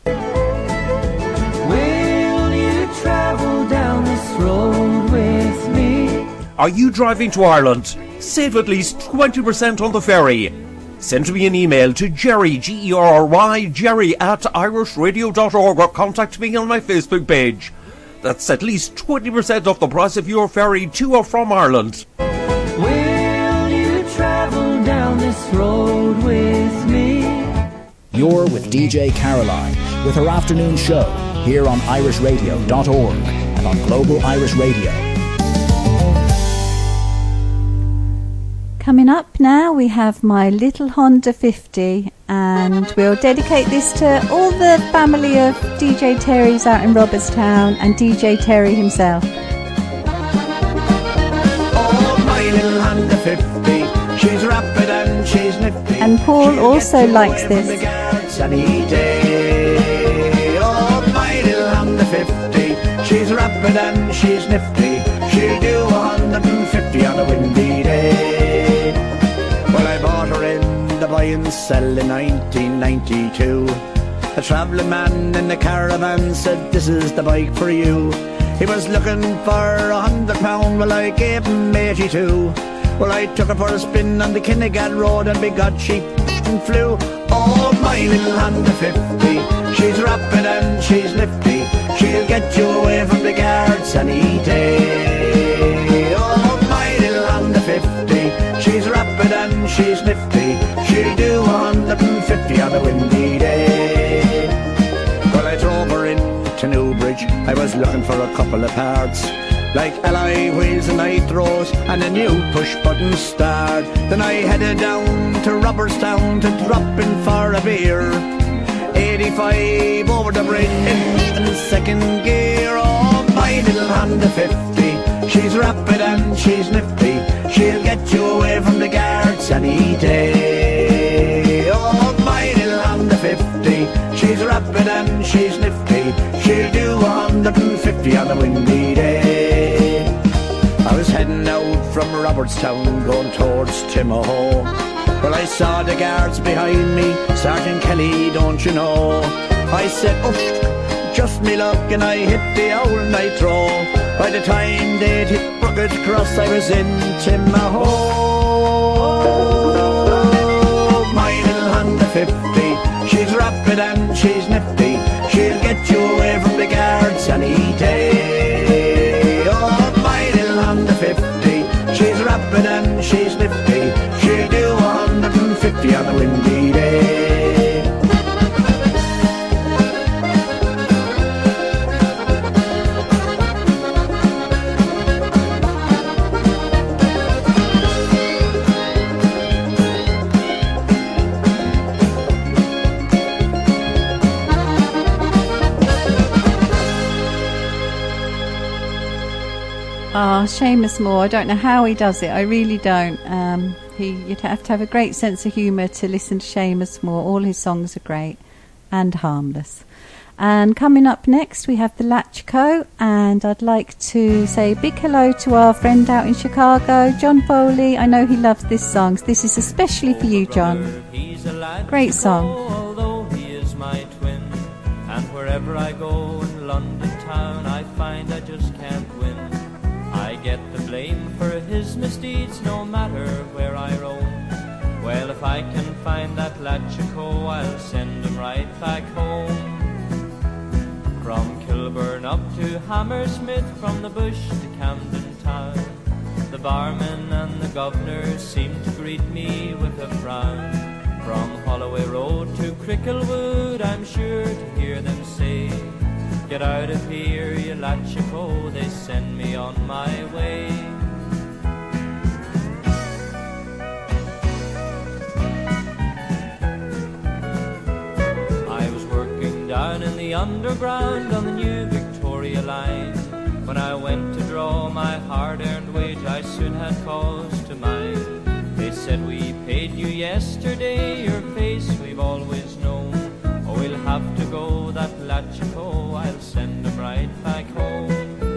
Will you travel down this road with me? Are you driving to Ireland? Save at least 20% on the ferry. Send me an email to Jerry, G-E-R-R-Y, Jerry at irishradio.org, or contact me on my Facebook page. That's at least 20% off the price of your ferry to or from Ireland. Will you travel down this road with me? You're with DJ Caroline with her afternoon show here on irishradio.org and on Global Irish Radio. Coming up now, we have My Little Honda 50, and we'll dedicate this to all the family of DJ Terry's out in Robertstown and DJ Terry himself. Oh, my little Honda 50, she's rapid and she's nifty. And Paul also likes this. Sunny day. Oh, my little Honda 50, she's rapid and she's nifty. She'll do 150 on a windy day. Well, I bought her in the buy and sell in 1992. A travelling man in the caravan said, this is the bike for you. He was looking for £100, well, I gave him 82. Well, I took her for a spin on the Kinnegad Road and we got sheep and flew. Oh, my little Honda 50, she's rapid and she's nifty. She'll get you away from the guards any day. Oh, my little Honda 50, she's rapid and she's nifty. She'll do 150 on a windy day. Well, I drove her into Newbridge. I was looking for a couple of parts, like alloy wheels and nitros and a new push button start. Then I headed down to Robertstown to drop in for a beer. 85 over the bridge in second gear. Oh, my little Honda 50, she's rapid and she's nifty. She'll get you away from the guards any day. Oh, my little Honda 50, she's rapid and she's nifty. She'll do 150 on a windy day. I was heading out from Robertstown going towards Timahoe. Well, I saw the guards behind me, Sergeant Kelly, don't you know? I said, oof, just me luck, and I hit the old nitro. By the time they'd hit Bucket Cross, I was in Timahoe. My little Honda 50, she's rapid and she's nifty. She'll get you She's rapid and she's nifty. She'll do 150 on a windy day. Seamus Moore, I don't know how he does it. I really don't. You'd have to have a great sense of humour to listen to Seamus Moore. All his songs are great and harmless. And coming up next, we have the Latchco, and I'd like to say a big hello to our friend out in Chicago, John Foley. I know he loves this song. This is especially for you, John. Great song. Although he is my twin, and wherever I go in London town, I find I just can't win. I get the blame for his misdeeds no matter where I roam. Well, if I can find that Latchco, I'll send him right back home. From Kilburn up to Hammersmith, from the bush to Camden town, the barman and the governor seem to greet me with a frown. From Holloway Road to Cricklewood, I'm sure to hear them say, get out of here, you Latchco, they send me on my way. I was working down in the underground on the new Victoria line. When I went to draw my hard-earned wage, I soon had cause to mind. They said, we paid you yesterday, your face we've always known. Oh, we'll have to go, that Latchco, I'll send him right back home.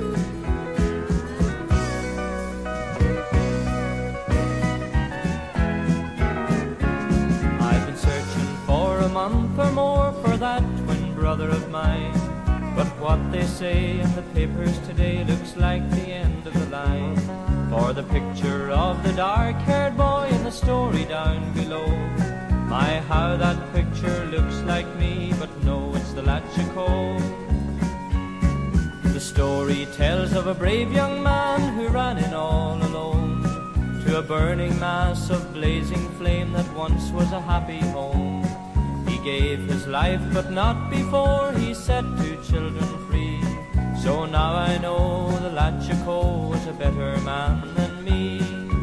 I've been searching for a month or more for that twin brother of mine, but what they say in the papers today looks like the end of the line. For the picture of the dark-haired boy in the story down below, my, how that picture looks like me, but no, it's the Latchco. The story tells of a brave young man who ran in all alone to a burning mass of blazing flame that once was a happy home. He gave his life, but not before he set 2 children free. So now I know the Latchco was a better man than me.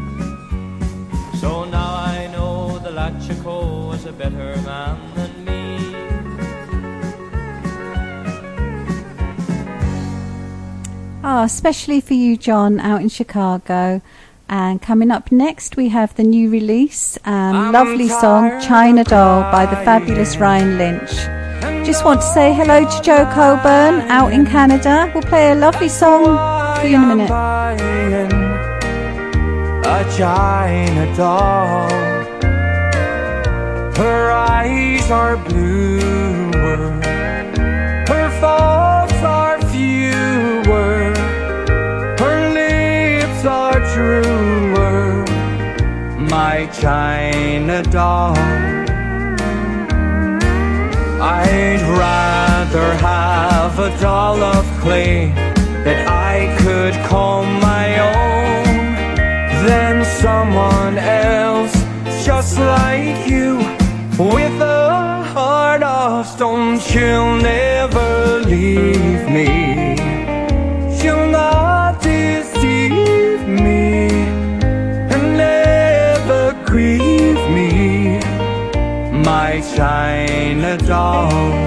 So now I know the Latchco was a better man than me. Especially for you, John, out in Chicago. And coming up next, we have the new release, lovely song, China Doll by the fabulous Ryan Lynch. Just want to say hello to Joe Coburn out in Canada. We'll play a lovely song for you in a minute. A China doll, her eyes are bluer, her faults are fewer, her lips are truer, my China doll. I'd rather have a doll of clay that I could call my own than someone else just like you with a heart of stone. She'll never leave me, she'll not deceive me and never grieve me, my China doll.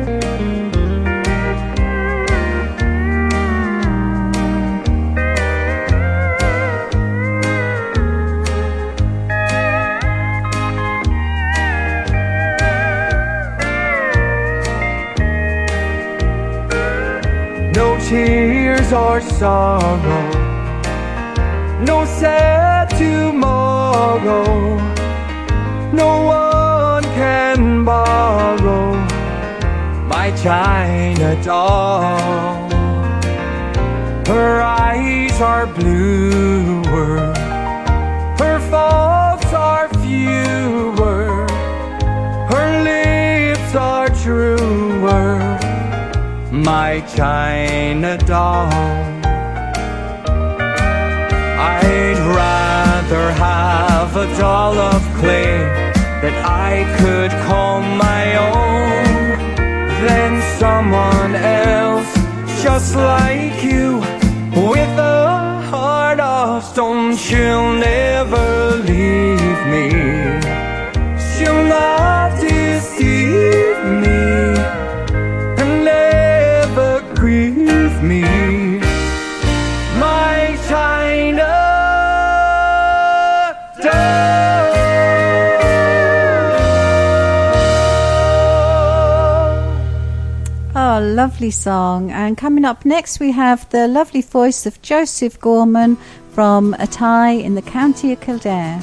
No tears or sorrow, no sad tomorrow, no one can borrow my China doll. Her eyes are bluer, her faults are fewer, her lips are truer, my China doll. I'd a doll of clay that I could call my own, then someone else just like you, with a heart of stone. She'll never leave me, she'll not deceive me, and never grieve me. My China doll. Oh, lovely song. And coming up next we have the lovely voice of Joseph Gorman from Athy in the county of Kildare.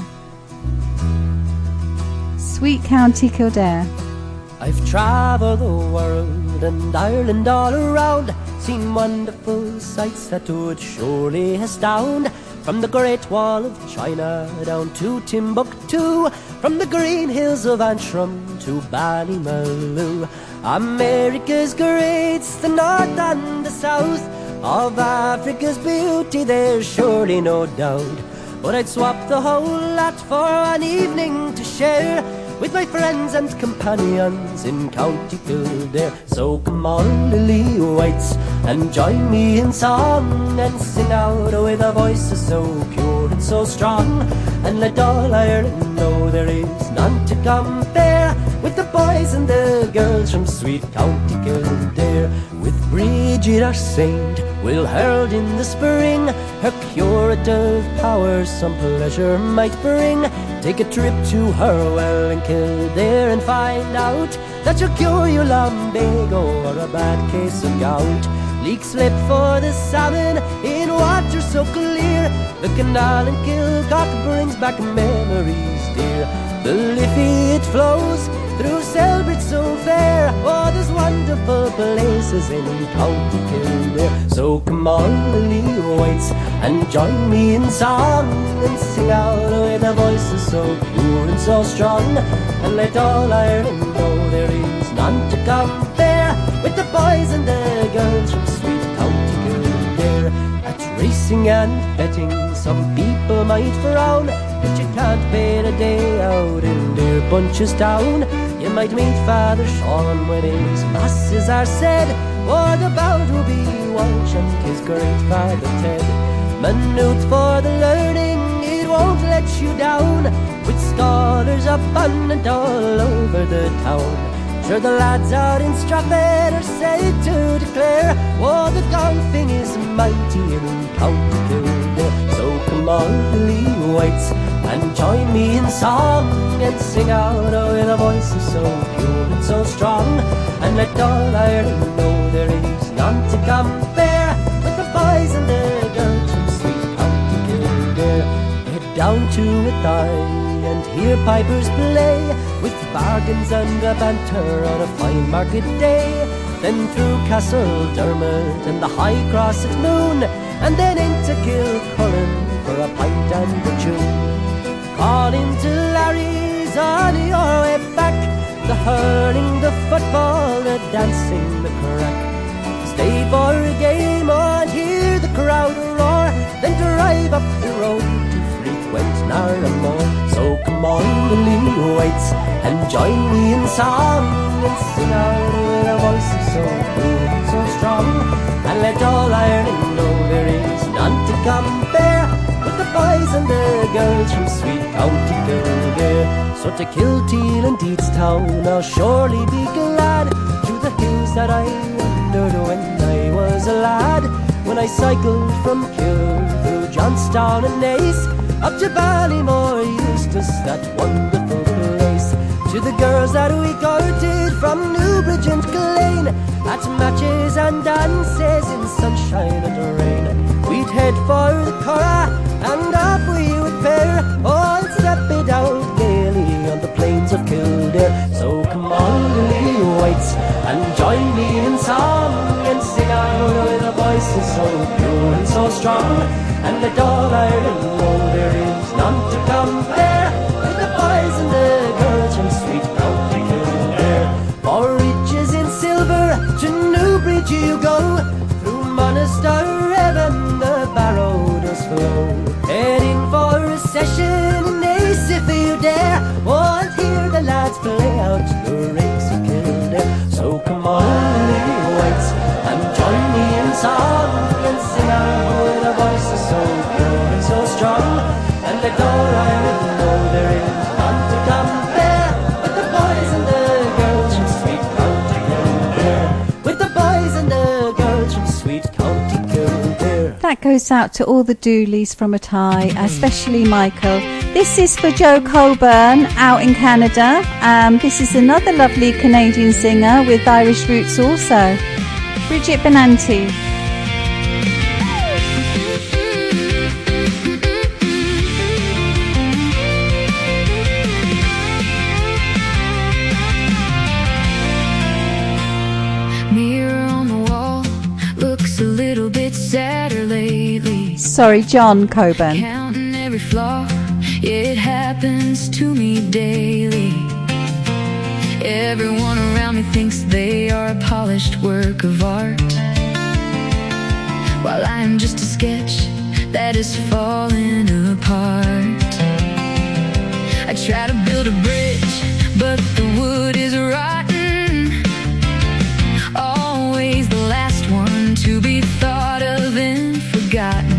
Sweet County Kildare. I've travelled the world and Ireland all around, seen wonderful sights that would surely astound. From the Great Wall of China down to Timbuktu, from the green hills of Antrim to Ballymaloe. America's great, the north and the south, of Africa's beauty there's surely no doubt. But I'd swap the whole lot for an evening to share with my friends and companions in County Kildare. So come on, lily whites, and join me in song, and sing out with a voice so pure and so strong, and let all Ireland know there is none to compare with the boys and the girls from sweet County Kildare. With Bridget our saint we'll herald in the spring, her curative powers some pleasure might bring. Take a trip to her well in Kildare and find out that she'll cure your lumbago or a bad case of gout. Leak slip for the salmon in water so clear, the canal in Kilcock brings back memories dear. The Liffey it flows through Selbridge so fair, oh there's wonderful places in County Kildare. So come on lily whites, and join me in song, and sing out with a voice so pure and so strong, and let all Ireland know there is none to compare with the boys and the girls from sweet County Kildare. At racing and betting some people might frown, but you can't pay a day out in dear Bunches Town. You might meet Father Sean when his masses are said, or the bout will be Walsh and his great father Ted. Minute for the learning, it won't let you down, with scholars abundant all over the town. Sure the lads out in Strathfed are said to declare, oh the golfing is mighty in County Kildare. So come on lily whites, and join me in song, and sing out with a voice so pure and so strong, and let all Ireland know there is none to compare with the boys and the girls from sweet County Kildare. Head down to Athy and hear pipers play, with bargains and a banter on a fine market day. Then through Castle Dermot and the High Cross at Moon, and then into Kilcullen for a pint and a tune. Calling to Larry's on your way back, the hurling, the football, the dancing, the crack. Stay for a game or hear the crowd roar, then drive up the road to Fleetwent Narramore. So come on lily whites, and join me in song, and sing out with a voice so pure and so strong, and let all Ireland know there is none to compare with the boys and the girls from sweet County Kildare. So to Kilteel and Deedstown I'll surely be glad, to the hills that I wandered when I was a lad, when I cycled from Kill through Johnstown and Naas, up to Ballymore Eustace, that wonderful place. To the girls that we courted from Newbridge and Culzean, at matches and dances in sunshine and rain. We'd head for the Curragh, and up we would fare, all step it out gaily on the plains of Kildare. So come on lily whites, and join me in song, and sing out with a voice so pure and so strong, and let all Ireland know there is none to compare with the boys and the girls from sweet County Kildare. For riches in silver to Newbridge you go, through Monaster Evan the Barrow does flow, heading for a session in Naas out the door, I didn't know there is none to compare with the boys and the girls from sweet County Kildare. With the boys and the girls from sweet County Kildare. That goes out to all the Dooleys from Athy, especially Michael. This is for Joe Coburn out in Canada. This is another lovely Canadian singer with Irish roots also, Bridget Benanti. Sorry, John Coburn. Counting every flaw, it happens to me daily. Everyone around me thinks they are a polished work of art, while I am just a sketch that is falling apart. I try to build a bridge, but the wood is rotten. Always the last one to be thought of and forgotten.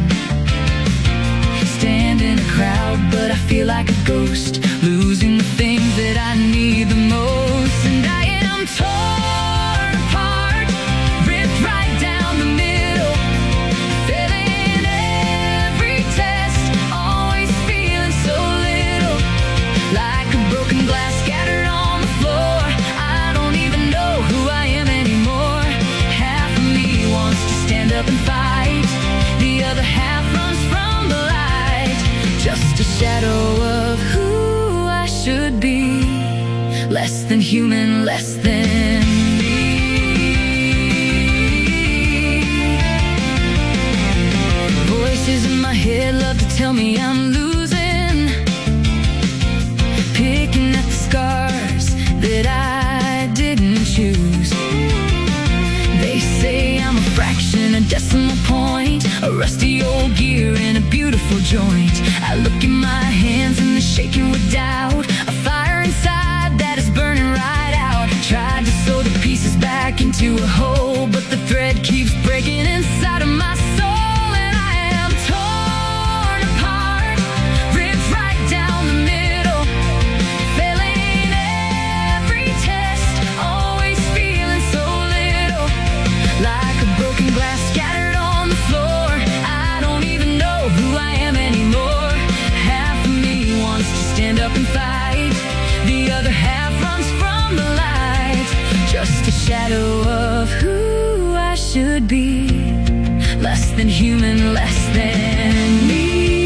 But I feel like a ghost, losing the things that I need the most. And I am torn apart, ripped right down the middle, failing every test, always feeling so little, like a broken glass scattered on the floor. I don't even know who I am anymore. Half of me wants to stand up and fight, the other half runs from the light. Just a shadow of who I should be, less than human, less than me. Voices in my head love to tell me I'm losing, picking at the scars that I didn't choose. They say I'm a fraction, a decimal point, a rusty old gear in a beautiful joint. I look in my hands and they're shaking with doubt, a fire inside that is burning right out. Tried to sew the pieces back into a hole, but the thread keeps breaking inside of my soul. And I am torn apart, ripped right down the middle, failing every test, always feeling so little, like a broken glass scattered on the floor. I don't even know who I am anymore. Half of me wants to stand up and fight, the other half runs from the light. Just a shadow of who I should be, less than human, less than me.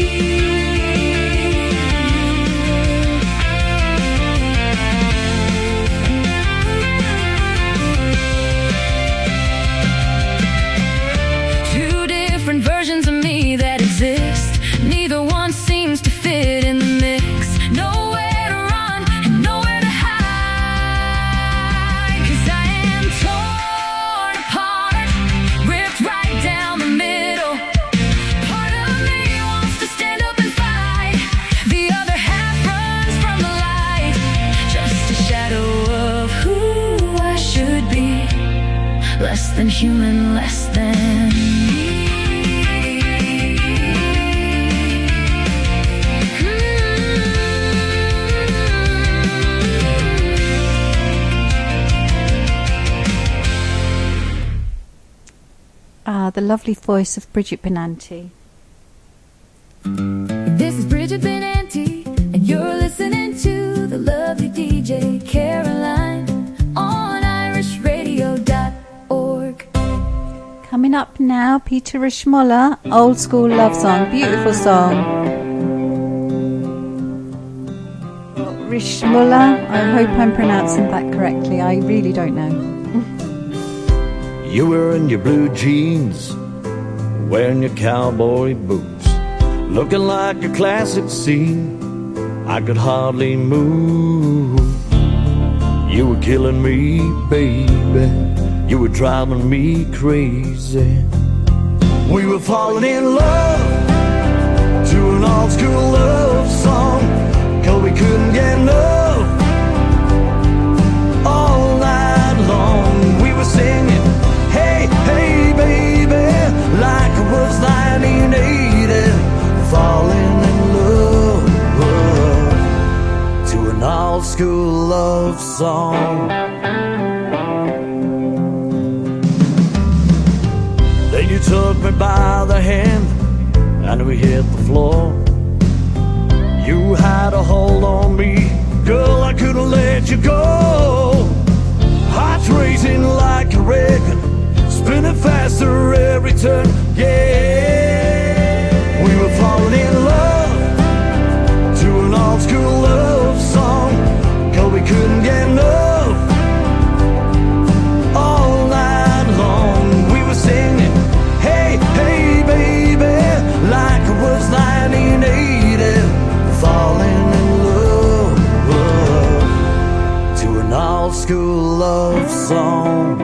Two different versions of me that exist, neither one seems to fit in the mix. Nowhere to run and nowhere to hide, 'cause I am torn apart, ripped right down the middle. Part of me wants to stand up and fight, the other half runs from the light. Just a shadow of who I should be, less than human, less than me. The lovely voice of Bridget Benanti. This is Bridget Benanti, and you're listening to the lovely DJ Caroline on irishradio.org. Coming up now, Peter Rishmola, Old School Love Song. Beautiful song. Rishmola, I hope I'm pronouncing that correctly. I really don't know. You were in your blue jeans, wearing your cowboy boots, looking like a classic scene. I could hardly move. You were killing me, baby. You were driving me crazy. We were falling in love to an old school love song, 'cause we couldn't get enough. All night long we were singing, hey, hey, baby, like it was 1980, falling in love. school love song. Then you took me by the hand and we hit the floor. You had a hold on me, girl, I couldn't let you go. Heart's racing like a record, spinning faster every turn, yeah. We were falling in love to an old school love song, girl, we couldn't get enough. All night long we were singing, hey, hey, baby, like it was 1980. Falling in love to an old school love song.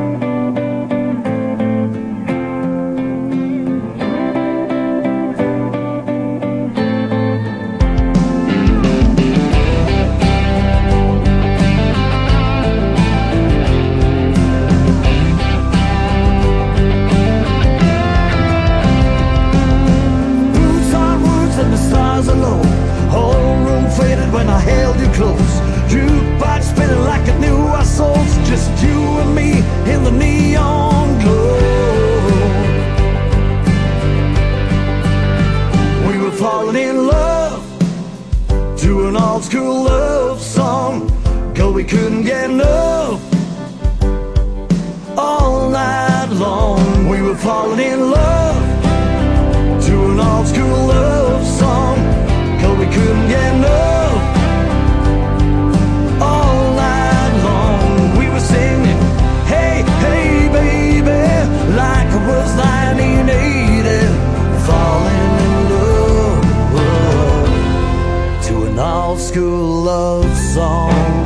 When I held you close, jukebox spinning like it knew our souls, just you and me in the neon glow. We were falling in love to an old school love song, girl, we couldn't get enough. All night long we were falling in love to an old school love song, girl, we couldn't get enough. All night long we were singing, hey, hey, baby, like it was 1980. Falling in love to an old school love song.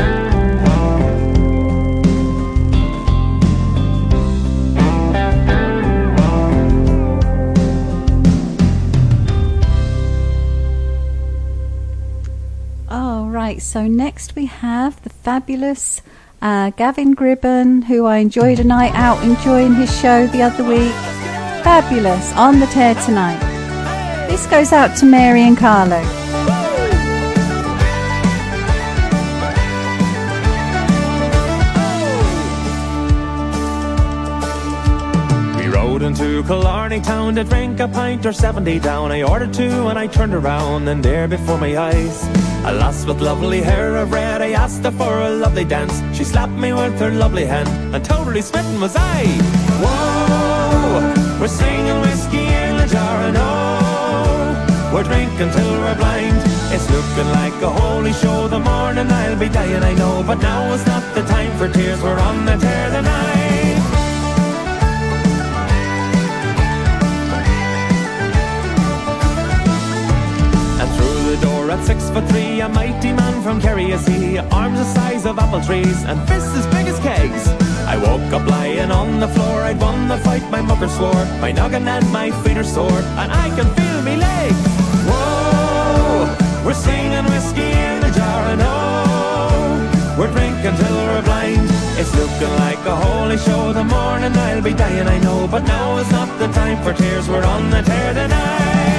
Right, so next we have the fabulous Gavin Gribben, who I enjoyed a night out enjoying his show the other week. Fabulous, on the tear tonight. This goes out to Mary and Carlo. We rode into Killarney town to drink a pint or 70 down. I ordered two and I turned around, and there before my eyes, a lass with lovely hair of red, I asked her for a lovely dance. She slapped me with her lovely hand, and totally smitten was I. Whoa, we're singing whiskey in a jar, and oh, we're drinking till we're blind. It's looking like a holy show, the morning I'll be dying, I know, but now is not the time for tears, we're on the tear tonight. At 6'3", a mighty man from Kerry, you see, arms the size of apple trees and fists as big as kegs. I woke up lying on the floor, I'd won the fight, my mugger swore, my noggin and my feet are sore, and I can feel me legs. Whoa, we're singing whiskey in a jar, and oh, we're drinking till we're blind. It's looking like a holy show, the morning I'll be dying, I know, but now is not the time for tears, we're on the tear tonight.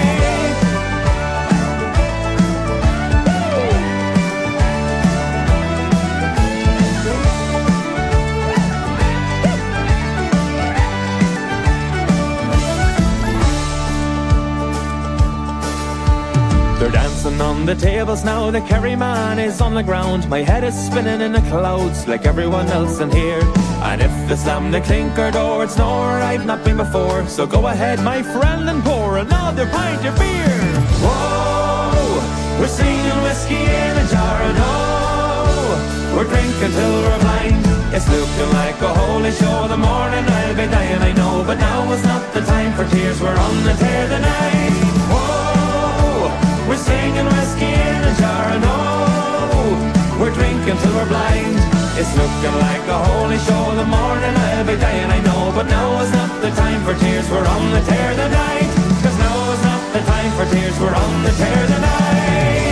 They're dancing on the tables now, the Kerry man is on the ground. My head is spinning in the clouds like everyone else in here. And if they slam the clinker door, it's nowhere I've not been before. So go ahead, my friend, and pour another pint of beer. Whoa, we're singing whiskey in a jar, and oh, we're drinking till we're blind. It's looking like a holy show, the morning I'll be dying, I know, but now is not the time for tears, we're on the tear tonight. Whoa, we're singing whiskey in a jar, and oh, we're drinking till we're blind. It's looking like a holy show, the morning I'll be dying, I know, but now is not the time for tears, we're on the tear tonight. 'Cause now is not the time for tears, we're on the tear tonight.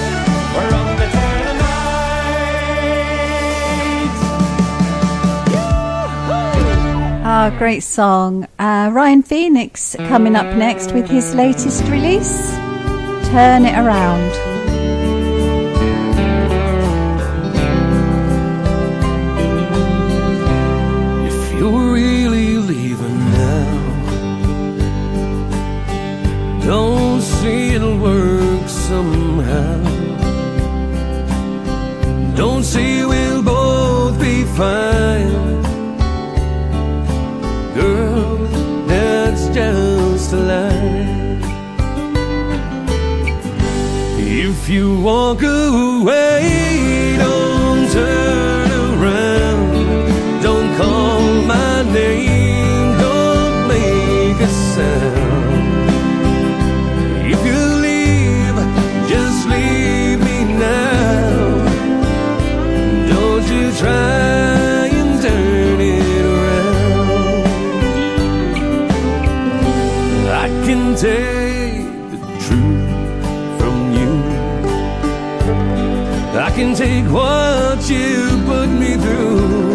We're on the tear tonight. Ah, great song. Ryan Phoenix coming up next with his latest release, Turn It Around. If you're really leaving now, don't say it'll work somehow. Don't say we'll both be fine. Girl, that's just a lie. If you walk away, don't turn around. Don't call my name, don't make a sound. If you leave, just leave me now. Don't you try and turn it around. I can take the truth from you. I can take what you put me through.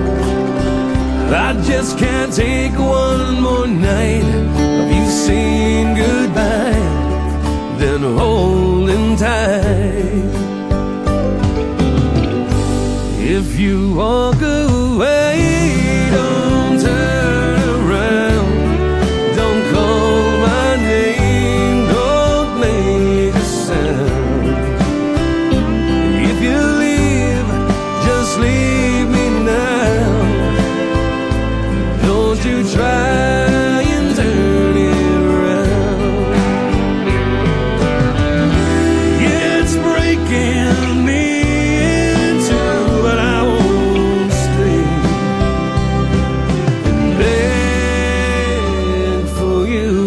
I just can't take one more night of you saying goodbye, then holding tight. If you walk away, don't turn around. Don't call my name, don't make a sound. If you leave, just leave me now. Don't you try and turn it around. Yeah, it's breaking me in two, but I won't stay and beg for you.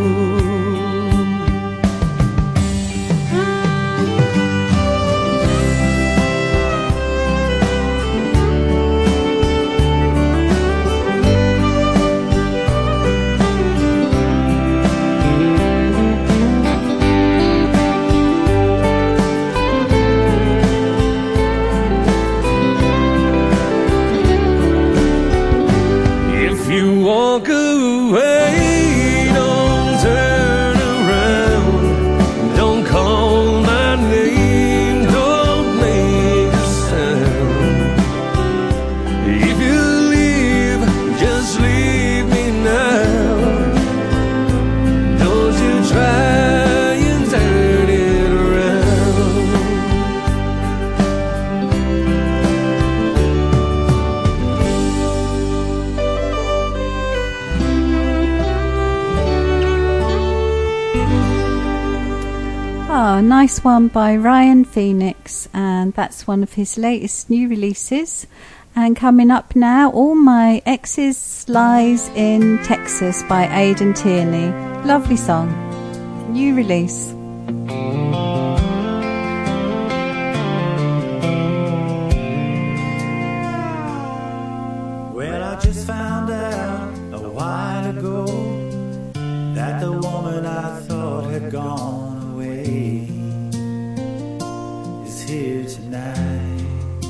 If you walk away, don't turn around. Don't call my name, don't make a sound. If you leave, just leave me now. Don't you try and turn it around. Oh, nice one by Ryan Phoenix, and that's one of his latest new releases. And coming up now, All My Exes Lies in Texas by Aidan Tierney. Lovely song. New release. Well, I just found out a while ago that the woman I thought had gone away is here tonight.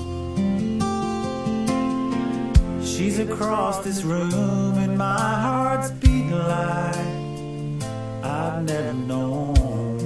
She's across this room and my heart's beating like I've never known.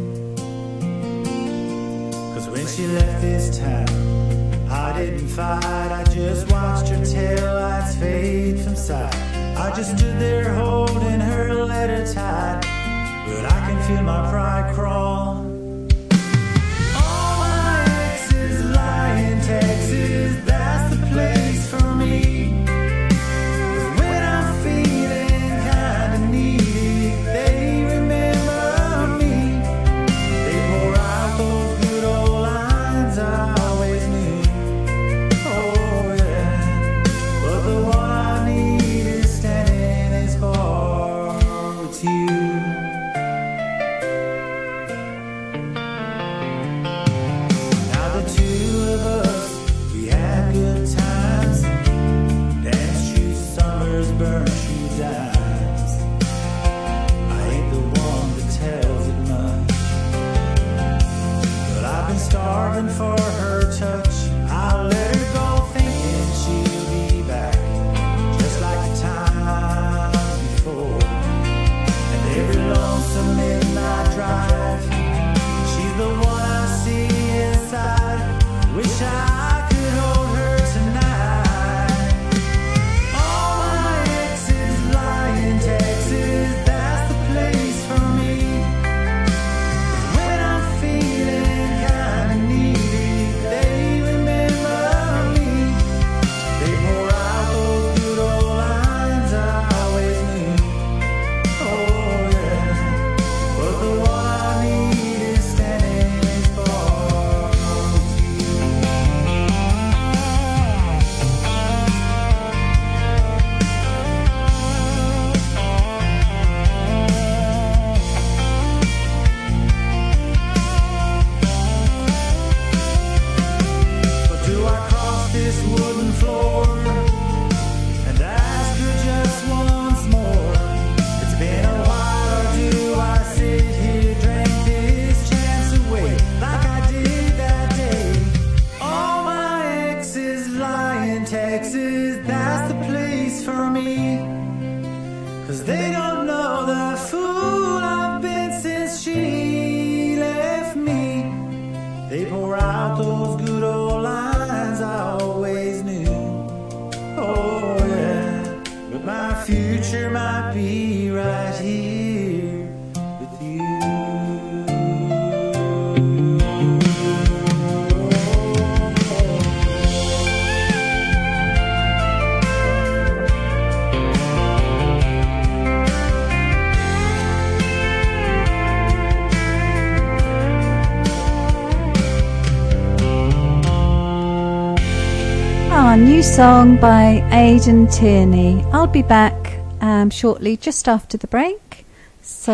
'Cause when she left this town, I didn't fight, I just watched her taillights fade from sight. I just stood there holding her letter tight, but I can feel my pride crawl. All my exes lie in Texas, that's the place for me. 'Cause when I'm feeling kinda needy, they remember me. They pour out those good old lines I always knew. Oh yeah, but the one I need is standing in this bar with you. Wish I could hold her tonight. All my exes lie in Texas, that's the place for me. When I'm feeling kinda needy, they remember me. They pour out those good old lines I always knew. Oh yeah, but the one I need is standing for But do I cross this wooden floor and ask her just once more? It's been a while, or do I sit here, drink this chance away like I did that day? All my exes lie in Texas, that's the place for me. 'Cause they don't know the fool I've been since she left me. They pour out those good old lines I always knew. Oh yeah, but my future might be right here with you. A new song by Aidan Tierney. I'll be back shortly, just after the break. So,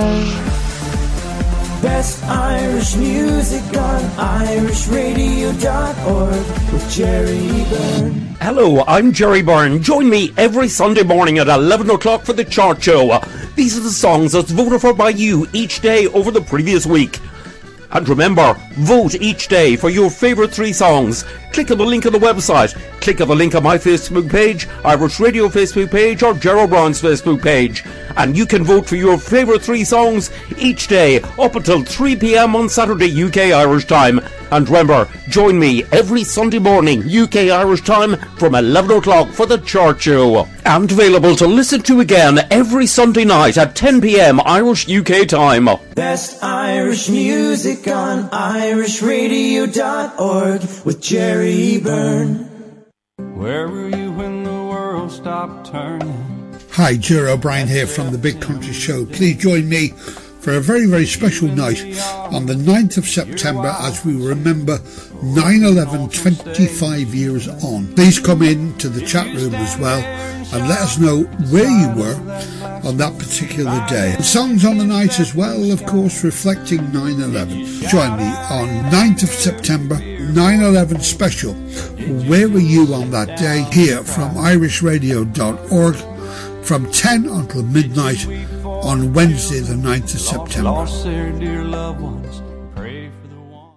Best Irish music on irishradio.org with Jerry Byrne. Hello, I'm Jerry Byrne. Join me every Sunday morning at 11 o'clock for the Chart Show. These are the songs that's voted for by you each day over the previous week. And remember, vote each day for your favourite 3 songs. Click on the link on the website. Click on the link on my Facebook page, Irish Radio Facebook page, or Gerald Brown's Facebook page. And you can vote for your favourite 3 songs each day up until 3 p.m. on Saturday UK Irish time. And remember, join me every Sunday morning UK Irish time from 11 o'clock for the Chart Show. And available to listen to again every Sunday night at 10 p.m. Irish UK time. Best Irish music on irishradio.org with Jerry Byrne. Where were you when the world stopped turning? Hi, Jerry O'Brien here from the Big Country Show. Please join me for a very, very special night on the 9th of September as we remember 9/11 25 years on. Please come in to the chat room as well and let us know where you were on that particular day. The songs on the night as well, of course, reflecting 9/11. Join me on 9th of September, 9/11 special. Where were you on that day? Here from irishradio.org from 10 until midnight on Wednesday the 9th of September. Lost their dear loved ones. Pray for the one.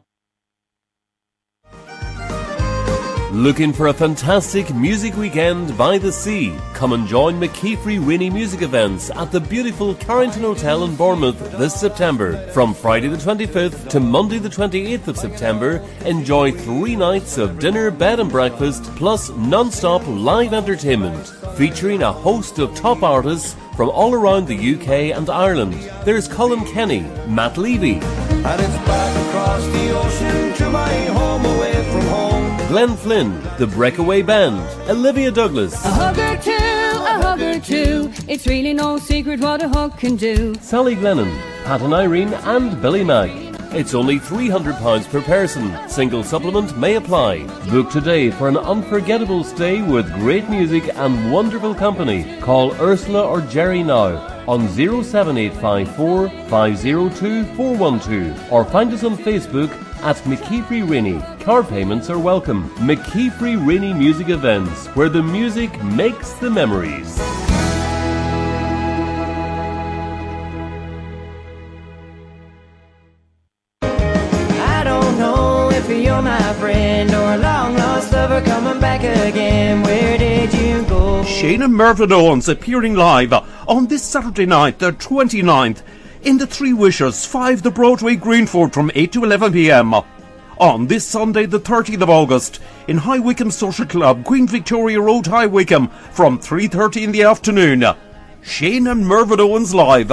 Looking for a fantastic music weekend by the sea? Come and join McKeefrey Rainey Music Events at the beautiful Carrington Hotel in Bournemouth this September. From Friday the 25th to Monday the 28th of September, enjoy 3 nights of dinner, bed and breakfast, plus non-stop live entertainment, featuring a host of top artists from all around the UK and Ireland. There's Colin Kenny, Matt Levy, And it's back across the ocean to my home away from home. Glenn Flynn, the Breakaway Band, Olivia Douglas, A hug or two, it's really no secret what a hug can do. Sally Glennon, Pat and Irene, and Billy Mag. It's only £300 per person. Single supplement may apply. Book today for an unforgettable stay with great music and wonderful company. Call Ursula or Jerry now on 07854 502 412 or find us on Facebook at McKeefrey Rainey. Card payments are welcome. McKeefrey Rainey Music Events, where the music makes the memories. I don't know if you're my friend or a long lost lover coming back again. Where did you go? Shane and Mervyn Owens appearing live on this Saturday night, the 29th, in the Three Wishers, 5 the Broadway, Greenford, from 8 to 11 p.m. on this Sunday the 30th of August in High Wycombe Social Club, Queen Victoria Road, High Wycombe, from 3:30 in the afternoon. Shane and Mervyn Owens live.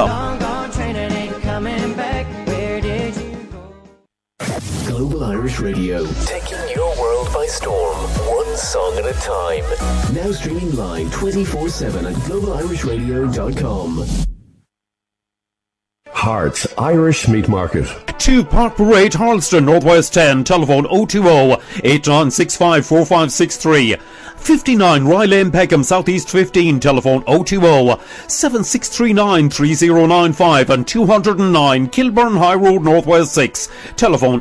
Global Irish Radio, taking your world by storm, one song at a time. Now streaming live 24/7 at globalirishradio.com. Hearts Irish Meat Market. 2 Park Parade, Harleston, Northwest 10, telephone 020-8965-4563. 59 Rye Lane, Peckham, Southeast 15, telephone 020-7639-3095, and 209 Kilburn High Road, Northwest 6, telephone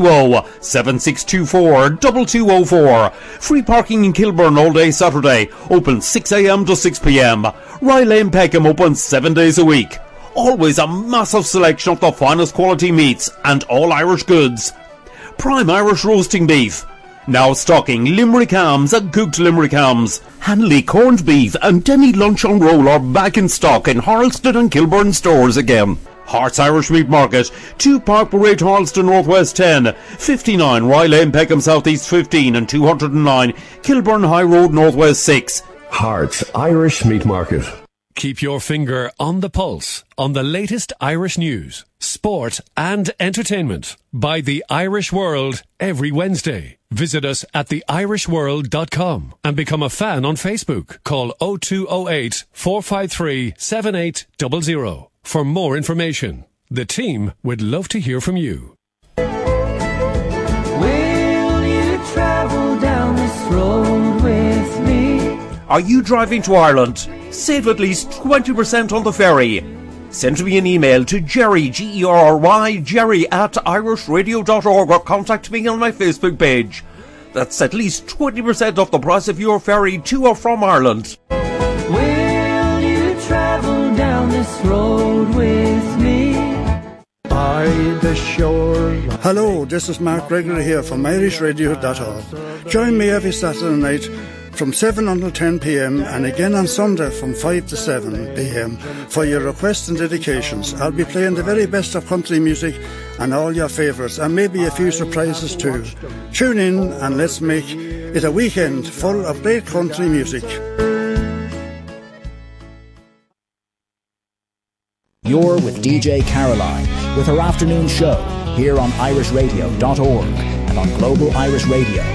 020-7624-2204. Free parking in Kilburn all day Saturday, open 6 a.m. to 6 p.m. Rye Lane, Peckham, open 7 days a week. Always a massive selection of the finest quality meats and all Irish goods. Prime Irish roasting beef. Now stocking Limerick hams and cooked Limerick hams. Hanley corned beef and Denny lunch on roll are back in stock in Harleston and Kilburn stores again. Hearts Irish Meat Market, 2 Park Parade, Harleston, Northwest 10, 59 Rye Lane, Peckham, Southeast 15, and 209 Kilburn High Road, Northwest 6. Hearts Irish Meat Market. Keep your finger on the pulse on the latest Irish news, sport and entertainment by The Irish World every Wednesday. Visit us at theirishworld.com and become a fan on Facebook. Call 0208 453 7800 for more information. The team would love to hear from you. Will you travel down this road with me? Are you driving to Ireland? Save at least 20% on the ferry. Send me an email to Jerry, G-E-R-R-Y, Jerry at irishradio.org, or contact me on my Facebook page. That's at least 20% off the price of your ferry to or from Ireland. Will you travel down this road with me? By the shore. Hello, this is Mark Gregory here from irishradio.org. Join me every Saturday night from 7 until 10 p.m. and again on Sunday from 5 to 7 p.m. for your requests and dedications. I'll be playing the very best of country music and all your favourites, and maybe a few surprises too. Tune in and let's make it a weekend full of great country music. You're with DJ Caroline with her afternoon show here on irishradio.org and on Global Irish Radio.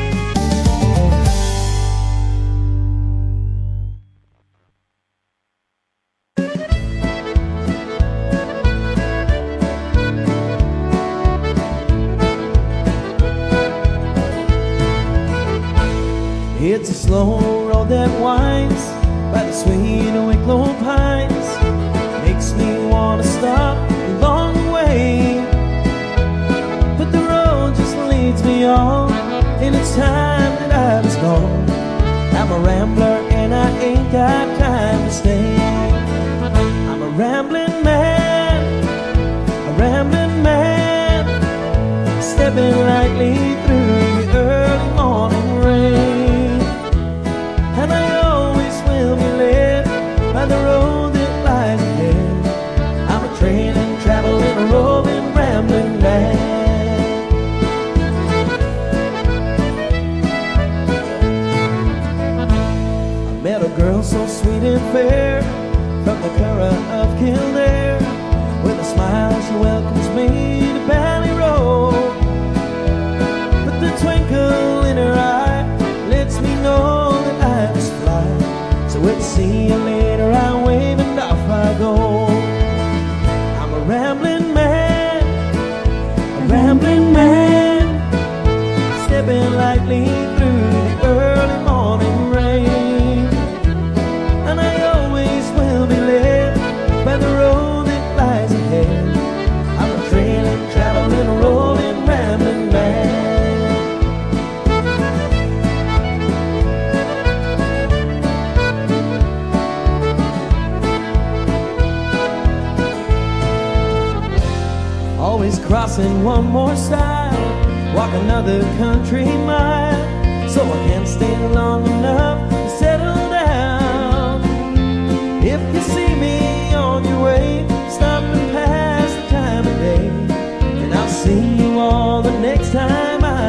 It's a slow road that winds by the sweet Wicklow pines. Makes me want to stop along the way, but the road just leads me on, and it's time that I was gone. I'm a rambler and I ain't got time to stay. I'm a rambling man, stepping lightly through the early morning rain. And I always will be led by the road that lies ahead. I'm a trailing, traveling, roving, rambling man. I met a girl so sweet and fair from the Curragh of Kildare. With a smile she welcomes me to Ballyroe. But the twinkle in her eye lets me know that I must fly. So we'll see you later, I'll wave and off I go. I'm a rambling man, stepping lightly through the early morning rain. And I always will be led by the road that lies ahead. I'm a trailing, traveling, rolling, rambling man. Always crossing one more stile, walk another country mile, so I can stay long enough to settle down. If you see me on your way, stop and pass the time of day, and I'll see you all the next time I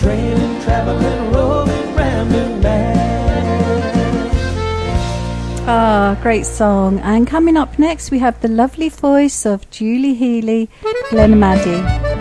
trailing, traveling, rolling, rambling man. Ah, great song. And coming up next, we have the lovely voice of Julie Healy, Glenamaddy.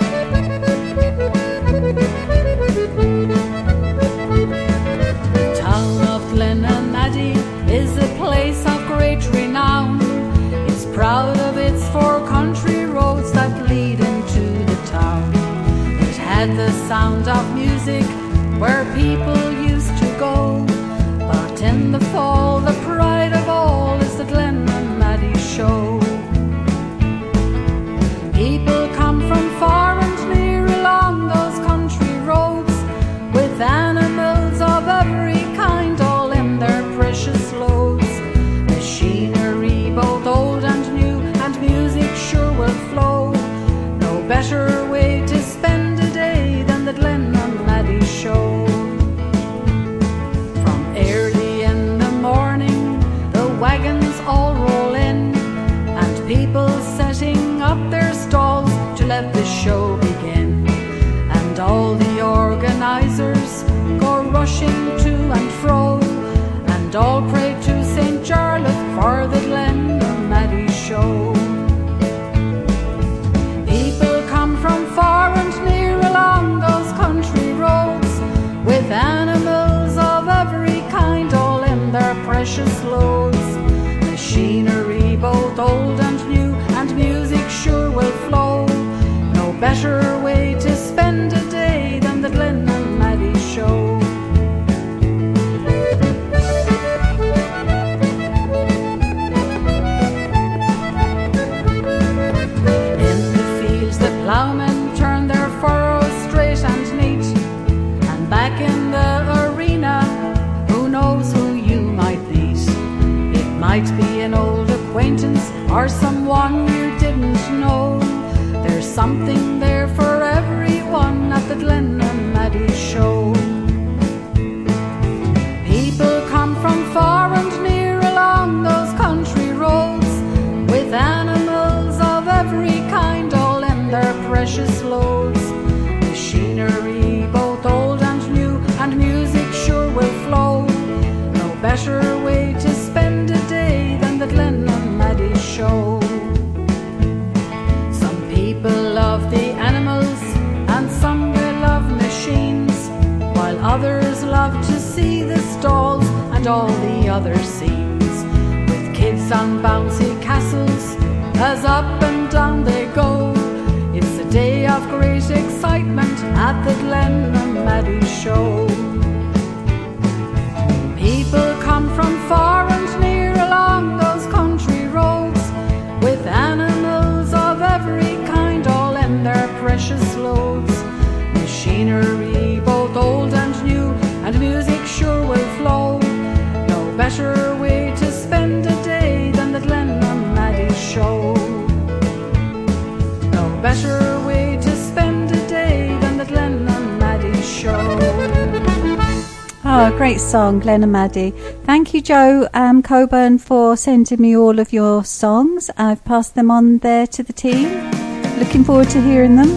Proud of its 4 country roads that lead into the town. It had the sound of music where people used to go. But in the fall, the pride of all is the Glenamaddy show. People come from far and near along those country roads, with animals of every kind all in their precious loads. Machinery both old and new, and music sure will flow. No better way to spend a day than the Glenamaddy show. From early in the morning, the wagons all roll in, and people setting up their stalls to let the show begin. And all the organisers go rushing to and fro, and all pray to St. Jarlath for the Glenamaddy show. People come from far and near along those country roads, with animals of every kind all in their precious loads. Machinery both old and new, and music sure will flow. No better way to spend a day than the Glenamaddy show. Ploughmen turn their furrows straight and neat, and back in the arena, who knows who you might meet. It might be an old acquaintance or someone you didn't know. There's something there for everyone at the Glenamaddy show. People come from far and near along those country roads, with animals of every kind all in their precious loads. Machinery both old and new, and music sure will flow. No better way to spend a day than the Glenamaddy show. Some people love the animals, and some they love machines, while others love to see the stalls and all the other scenes, with kids on bouncy castles as up and down they go. It's a day of great excitement at the Glenamaddy show. People come from far and near along those country roads, with animals of every kind all in their precious loads. Machinery both old and new, and music sure will flow. No better way to spend a day than the Glenamaddy show. No better way to spend a day than the Glenamaddy show. Oh, great song, Glenamaddy. Thank you, Joe Coburn, for sending me all of your songs. I've passed them on there to the team. Looking forward to hearing them.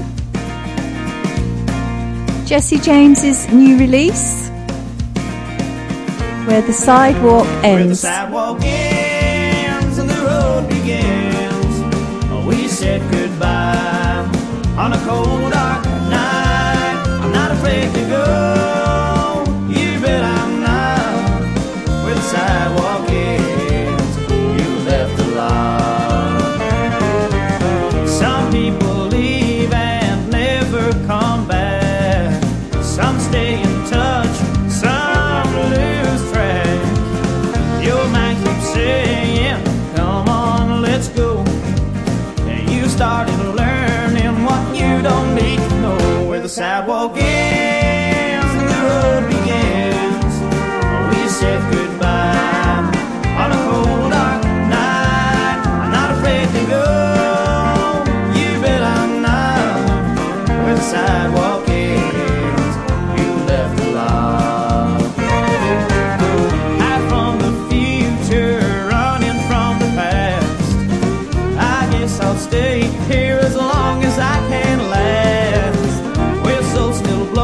Jesse James's new release, Where the Sidewalk Ends. Where the sidewalk ends and the road begins, we said goodbye on a cold dark night. I'm not afraid to go, you bet I'm not. Where the sidewalk ends, you left a lot. Some people leave and never come back. Some stay in touch, some lose track. Your man keeps saying, come on, let's go. And you started learning what you don't need to know. Where the sidewalk ends and the road begins, we said goodbye on a cold dark night. I'm not afraid to go, you bet I'm not. Where the sidewalk ends, you left a lot. Hide from the future, running from the past. I guess I'll stay here as long as I can last. We're so still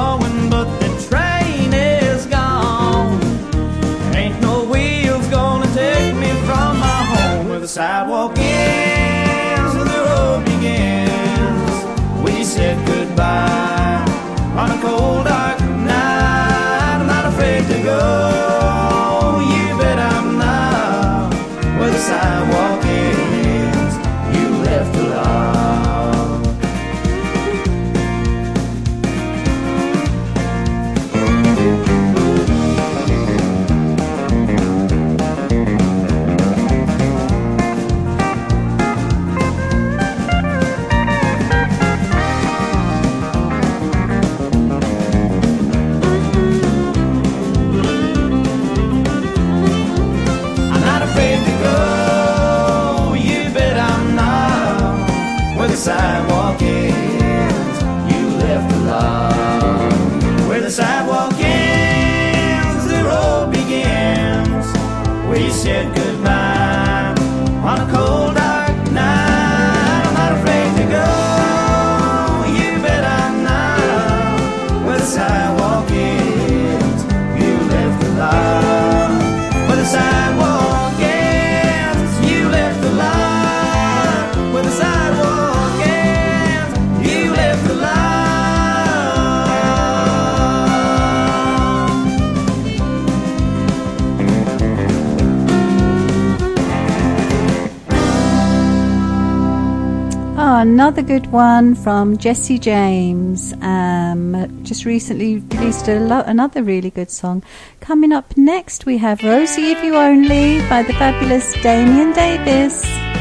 another good one from Jesse James. Just recently released another really good song. Coming up next, we have Rosie If You Only by the fabulous Damian Davis.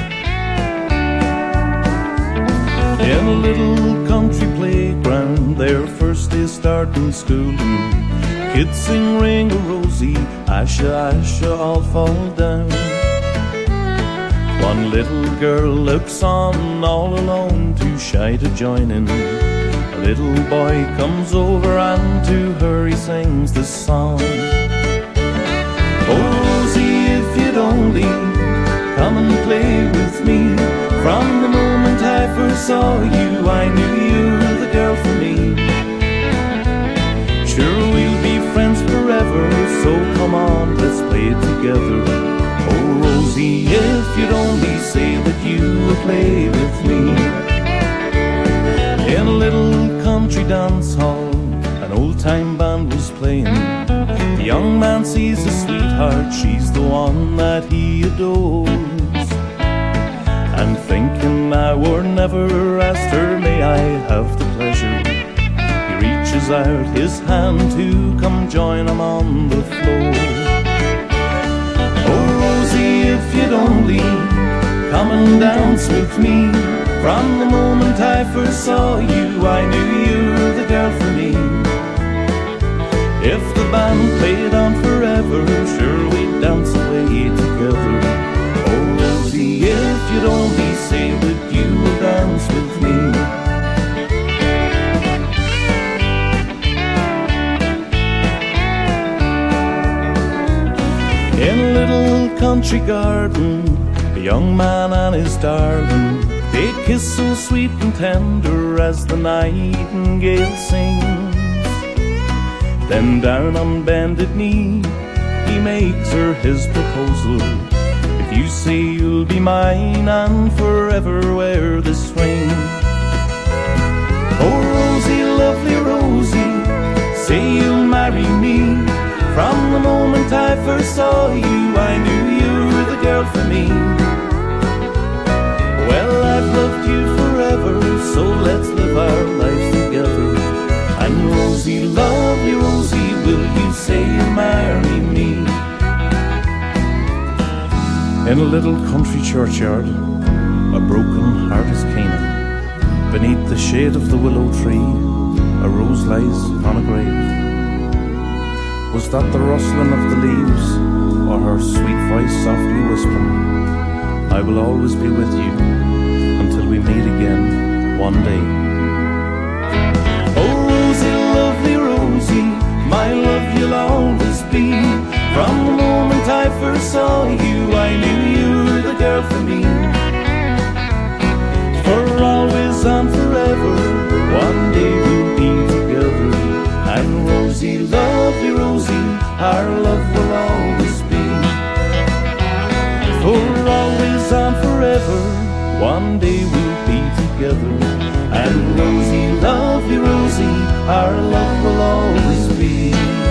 In a little country playground, their first day starting school, kids sing Ring a Rosie, Asha, Asha, I'll fall down. One little girl looks on all alone, too shy to join in. A little boy comes over and to her he sings this song. Oh Rosie, if you'd only come and play with me. From the moment I first saw you, I knew you were the girl for me. Sure, we'll be friends forever, so come on, let's play together. Oh Rosie, if you'd only say that you will play with me. In a little country dance hall, an old-time band was playing. The young man sees a sweetheart, she's the one that he adores. And thinking I were never asked her, may I have the pleasure? He reaches out his hand to come join him on the floor. Oh Rosie, if you'd only come and dance with me. From the moment I first saw you, I knew you were the girl for me. If the band played on forever, sure we'd dance away together. Oh Rosie, if you'd only say that you will dance with me. In a little country garden, a young man and his darling, they kiss so sweet and tender as the nightingale sings. Then down on bended knee, he makes her his proposal. If you say you'll be mine and forever wear this ring. Oh Rosie, lovely Rosie, say you'll marry me. From the moment I first saw you, I knew you were the girl for me. Well, I've loved you forever, so let's live our lives together. And Rosie, lovely Rosie, will you say you'll marry me? In a little country churchyard, a broken heart is Canaan. Beneath the shade of the willow tree, a rose lies on a grave. Was that the rustling of the leaves, or her sweet voice softly whispering, I will always be with you until we meet again one day. Oh Rosie, lovely Rosie, my love you'll always be. From the moment I first saw you, I knew you were the girl for me. For always and forever, one day we'll be together. And Rosie, lovely Rosie, our love will always be. For always and forever, one day we'll be together. And Rosie, lovely Rosie, our love will always be.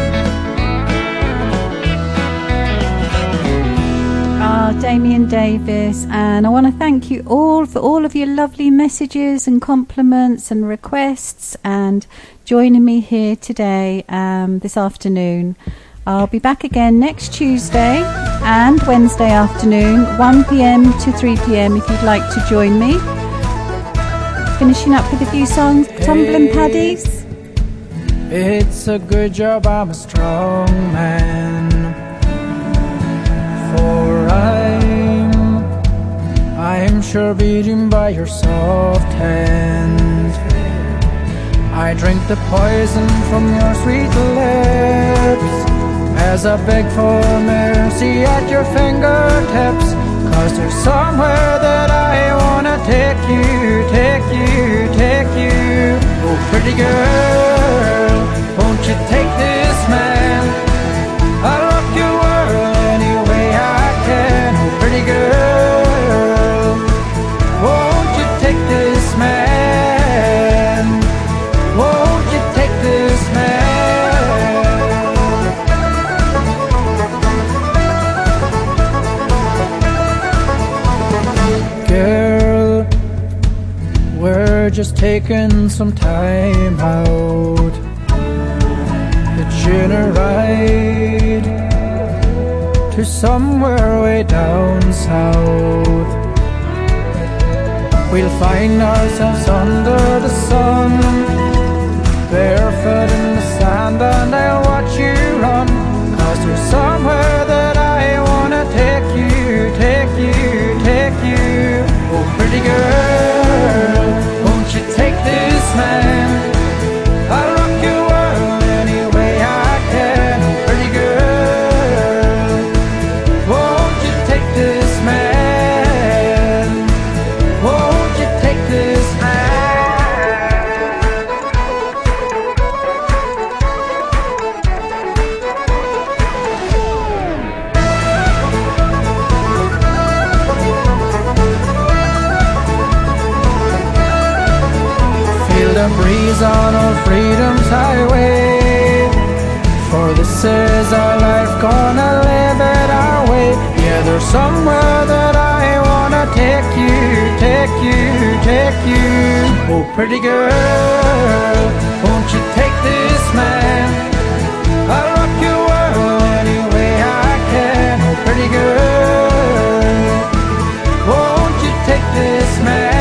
Damian Davis, and I want to thank you all for all of your lovely messages and compliments and requests and joining me here today, this afternoon. I'll be back again next Tuesday and Wednesday afternoon, 1 p.m. to 3 p.m. if you'd like to join me. Finishing up with a few songs, Tumbling Paddies. It's a good job I'm a strong man, for I'm sure beaten by your soft hand. I drink the poison from your sweet lips as I beg for mercy at your fingertips. 'Cause there's somewhere that I wanna take you, take you, take you. Oh pretty girl, won't you take this man? I'll rock your world any way I can. Oh pretty girl, won't you take this man? Won't you take this man? Girl, just taking some time out, hitching a ride to somewhere way down south. We'll find ourselves under the sun, barefoot in the sand, and I'll watch you run. 'Cause there's somewhere that I wanna take you, take you, take you. Oh, pretty girl, won't you take this man? I'll rock your world any way I can. Oh, pretty girl, won't you take this man? Won't you take this man? The breeze on old freedom's highway, for this is our life, gonna live it our way. Yeah, there's somewhere that I wanna take you, take you, take you. Oh, pretty girl, won't you take this man? I'll rock your world any way I can. Oh, pretty girl, won't you take this man?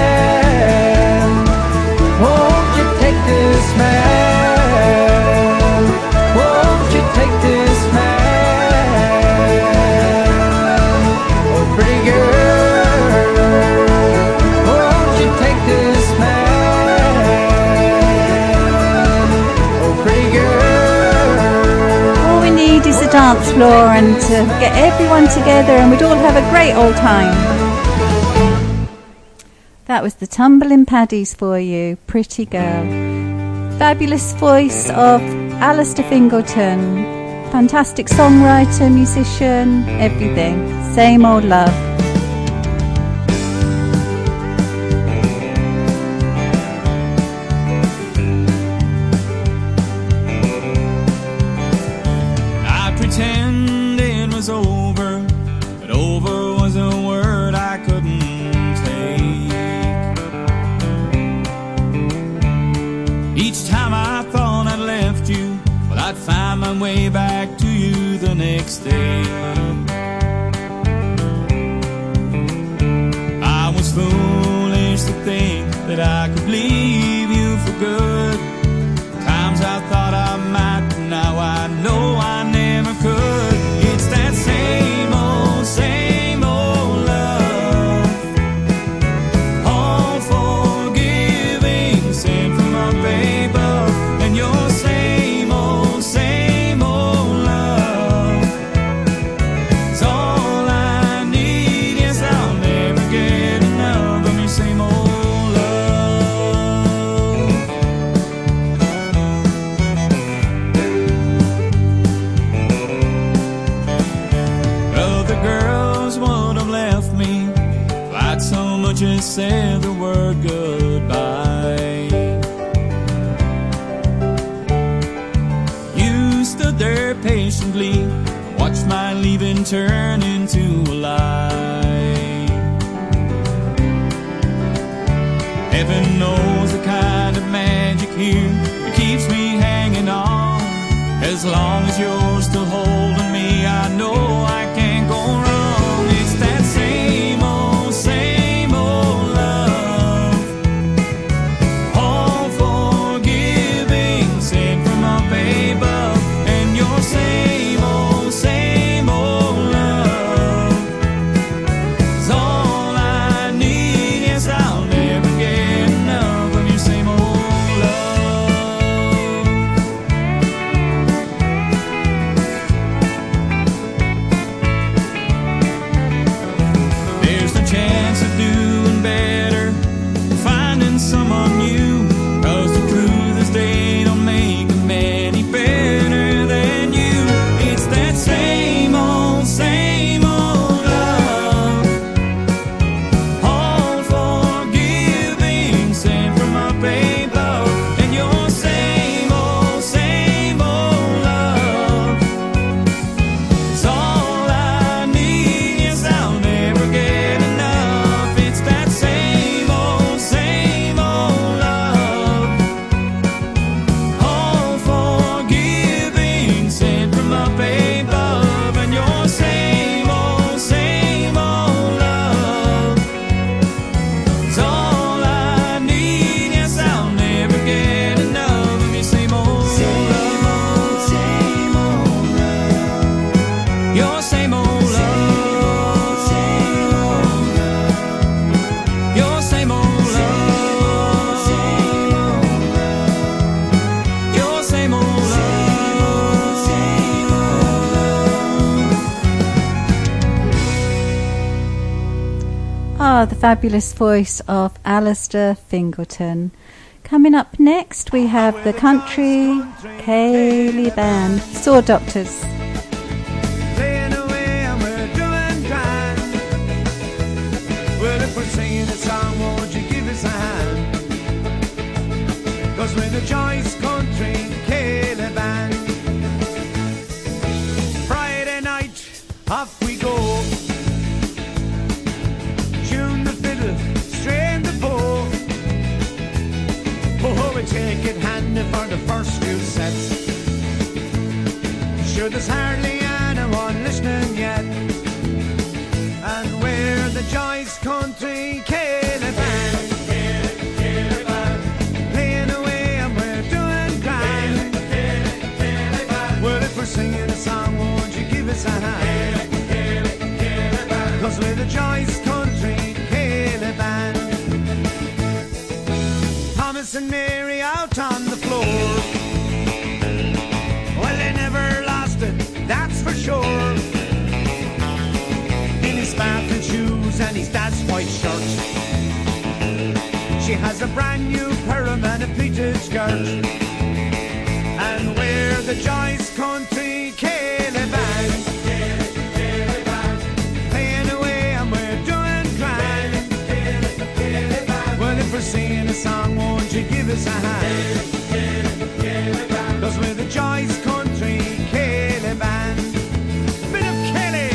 This man, won't you take this man? Oh, pretty girl, won't you take this man? Oh, pretty girl. All we need is a dance floor and to get everyone together and we'd all have a great old time. That was the Tumbling Paddies for you, Pretty Girl. Fabulous voice of Alistair Fingleton. Fantastic songwriter, musician, everything. Same old love. I pretend it was over, but over was a word I couldn't take. Each time I thought I'd left you, well, I'd find my way back to you the next day. I was foolish to think that I could leave you for good. Times I thought I might, but now I know I never could. It's that same old love, all forgiving, sent from up above. And your same old love is all I need. Yes, I'll never get enough of your same old love. Other girls would have left me if I'd so much as said the word goodbye. You stood there patiently, watched my leaving turn into a lie. Heaven knows the kind of magic here that keeps me hanging on. As long as you're still holding me, I know I can't go wrong. It's that same old love, all forgiving, sent from up above. And your same old love is all I need. Yes, I'll never get enough of your same old love. the fabulous voice of Alistair Fingleton. Coming up next, we have the country Ceilidh band, Saw Doctors. Playing away and we're doing grand. Well, if we're singing a song, won't you give us a hand? 'Cause we're the Joyce Country Ceilidh band. Friday night, off we go. Tune the fiddle, strain the bow. Oh, we take it handy for the first few sets. Sure, there's hardly anyone listening yet. And we're the Joyce Country Ceilidh band. Playing away and we're doing grand. Well, if we're singing a song, won't you give us a hand? 'Cause we're the Joyce Country Ceilidh band. Thomas and Mary out on the floor. Well, they never lost it, that's for sure. In his sparkle shoes and his dad's white shirt, she has a brand new perm and a pleated skirt. And we're the Joyce Country Ceilidh band. Playing away and we're doing grand. Well, if we're singing a song, won't you give us a hand? 'Cause we're the Joyce Country Ceilidh band. Bit of Kelly.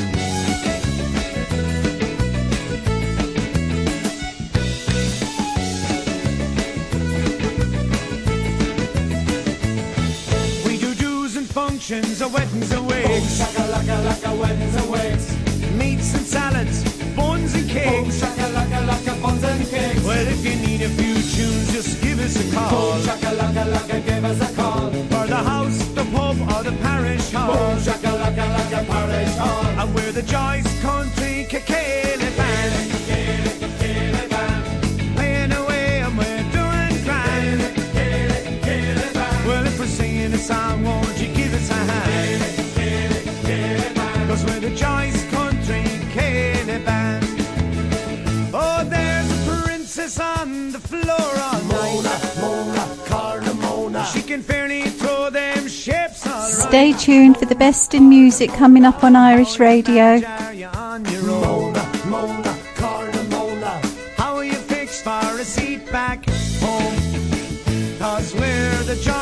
We do do's and functions, a weddings and wakes. Oh, shaka-laka-laka, weddings and wakes. Meats and salads, buns and cakes. Oh, shaka-laka-laka, buns and cakes. Well, if you need a few tunes, just give us a call. Oh, shaka-laka-laka, give us a call. For the house, the pub, or the parish hall. Oh, shaka-laka-laka, parish hall. And we're the Joyce Country Ceilidh band. Playing away and we're doing grand. Well, if we're singing a song, won't you give us a hand? 'Cause we're the Joyce Country Ceilidh band. Oh, there's a princess on the floor all night. Mona, Carnamona. She can fairly throw them shapes all right. Stay tuned for the best in music coming up on Irish Radio. Mona, Mona, Carnamona. How are you fixed for a seat back home? 'Cause we're the Joyce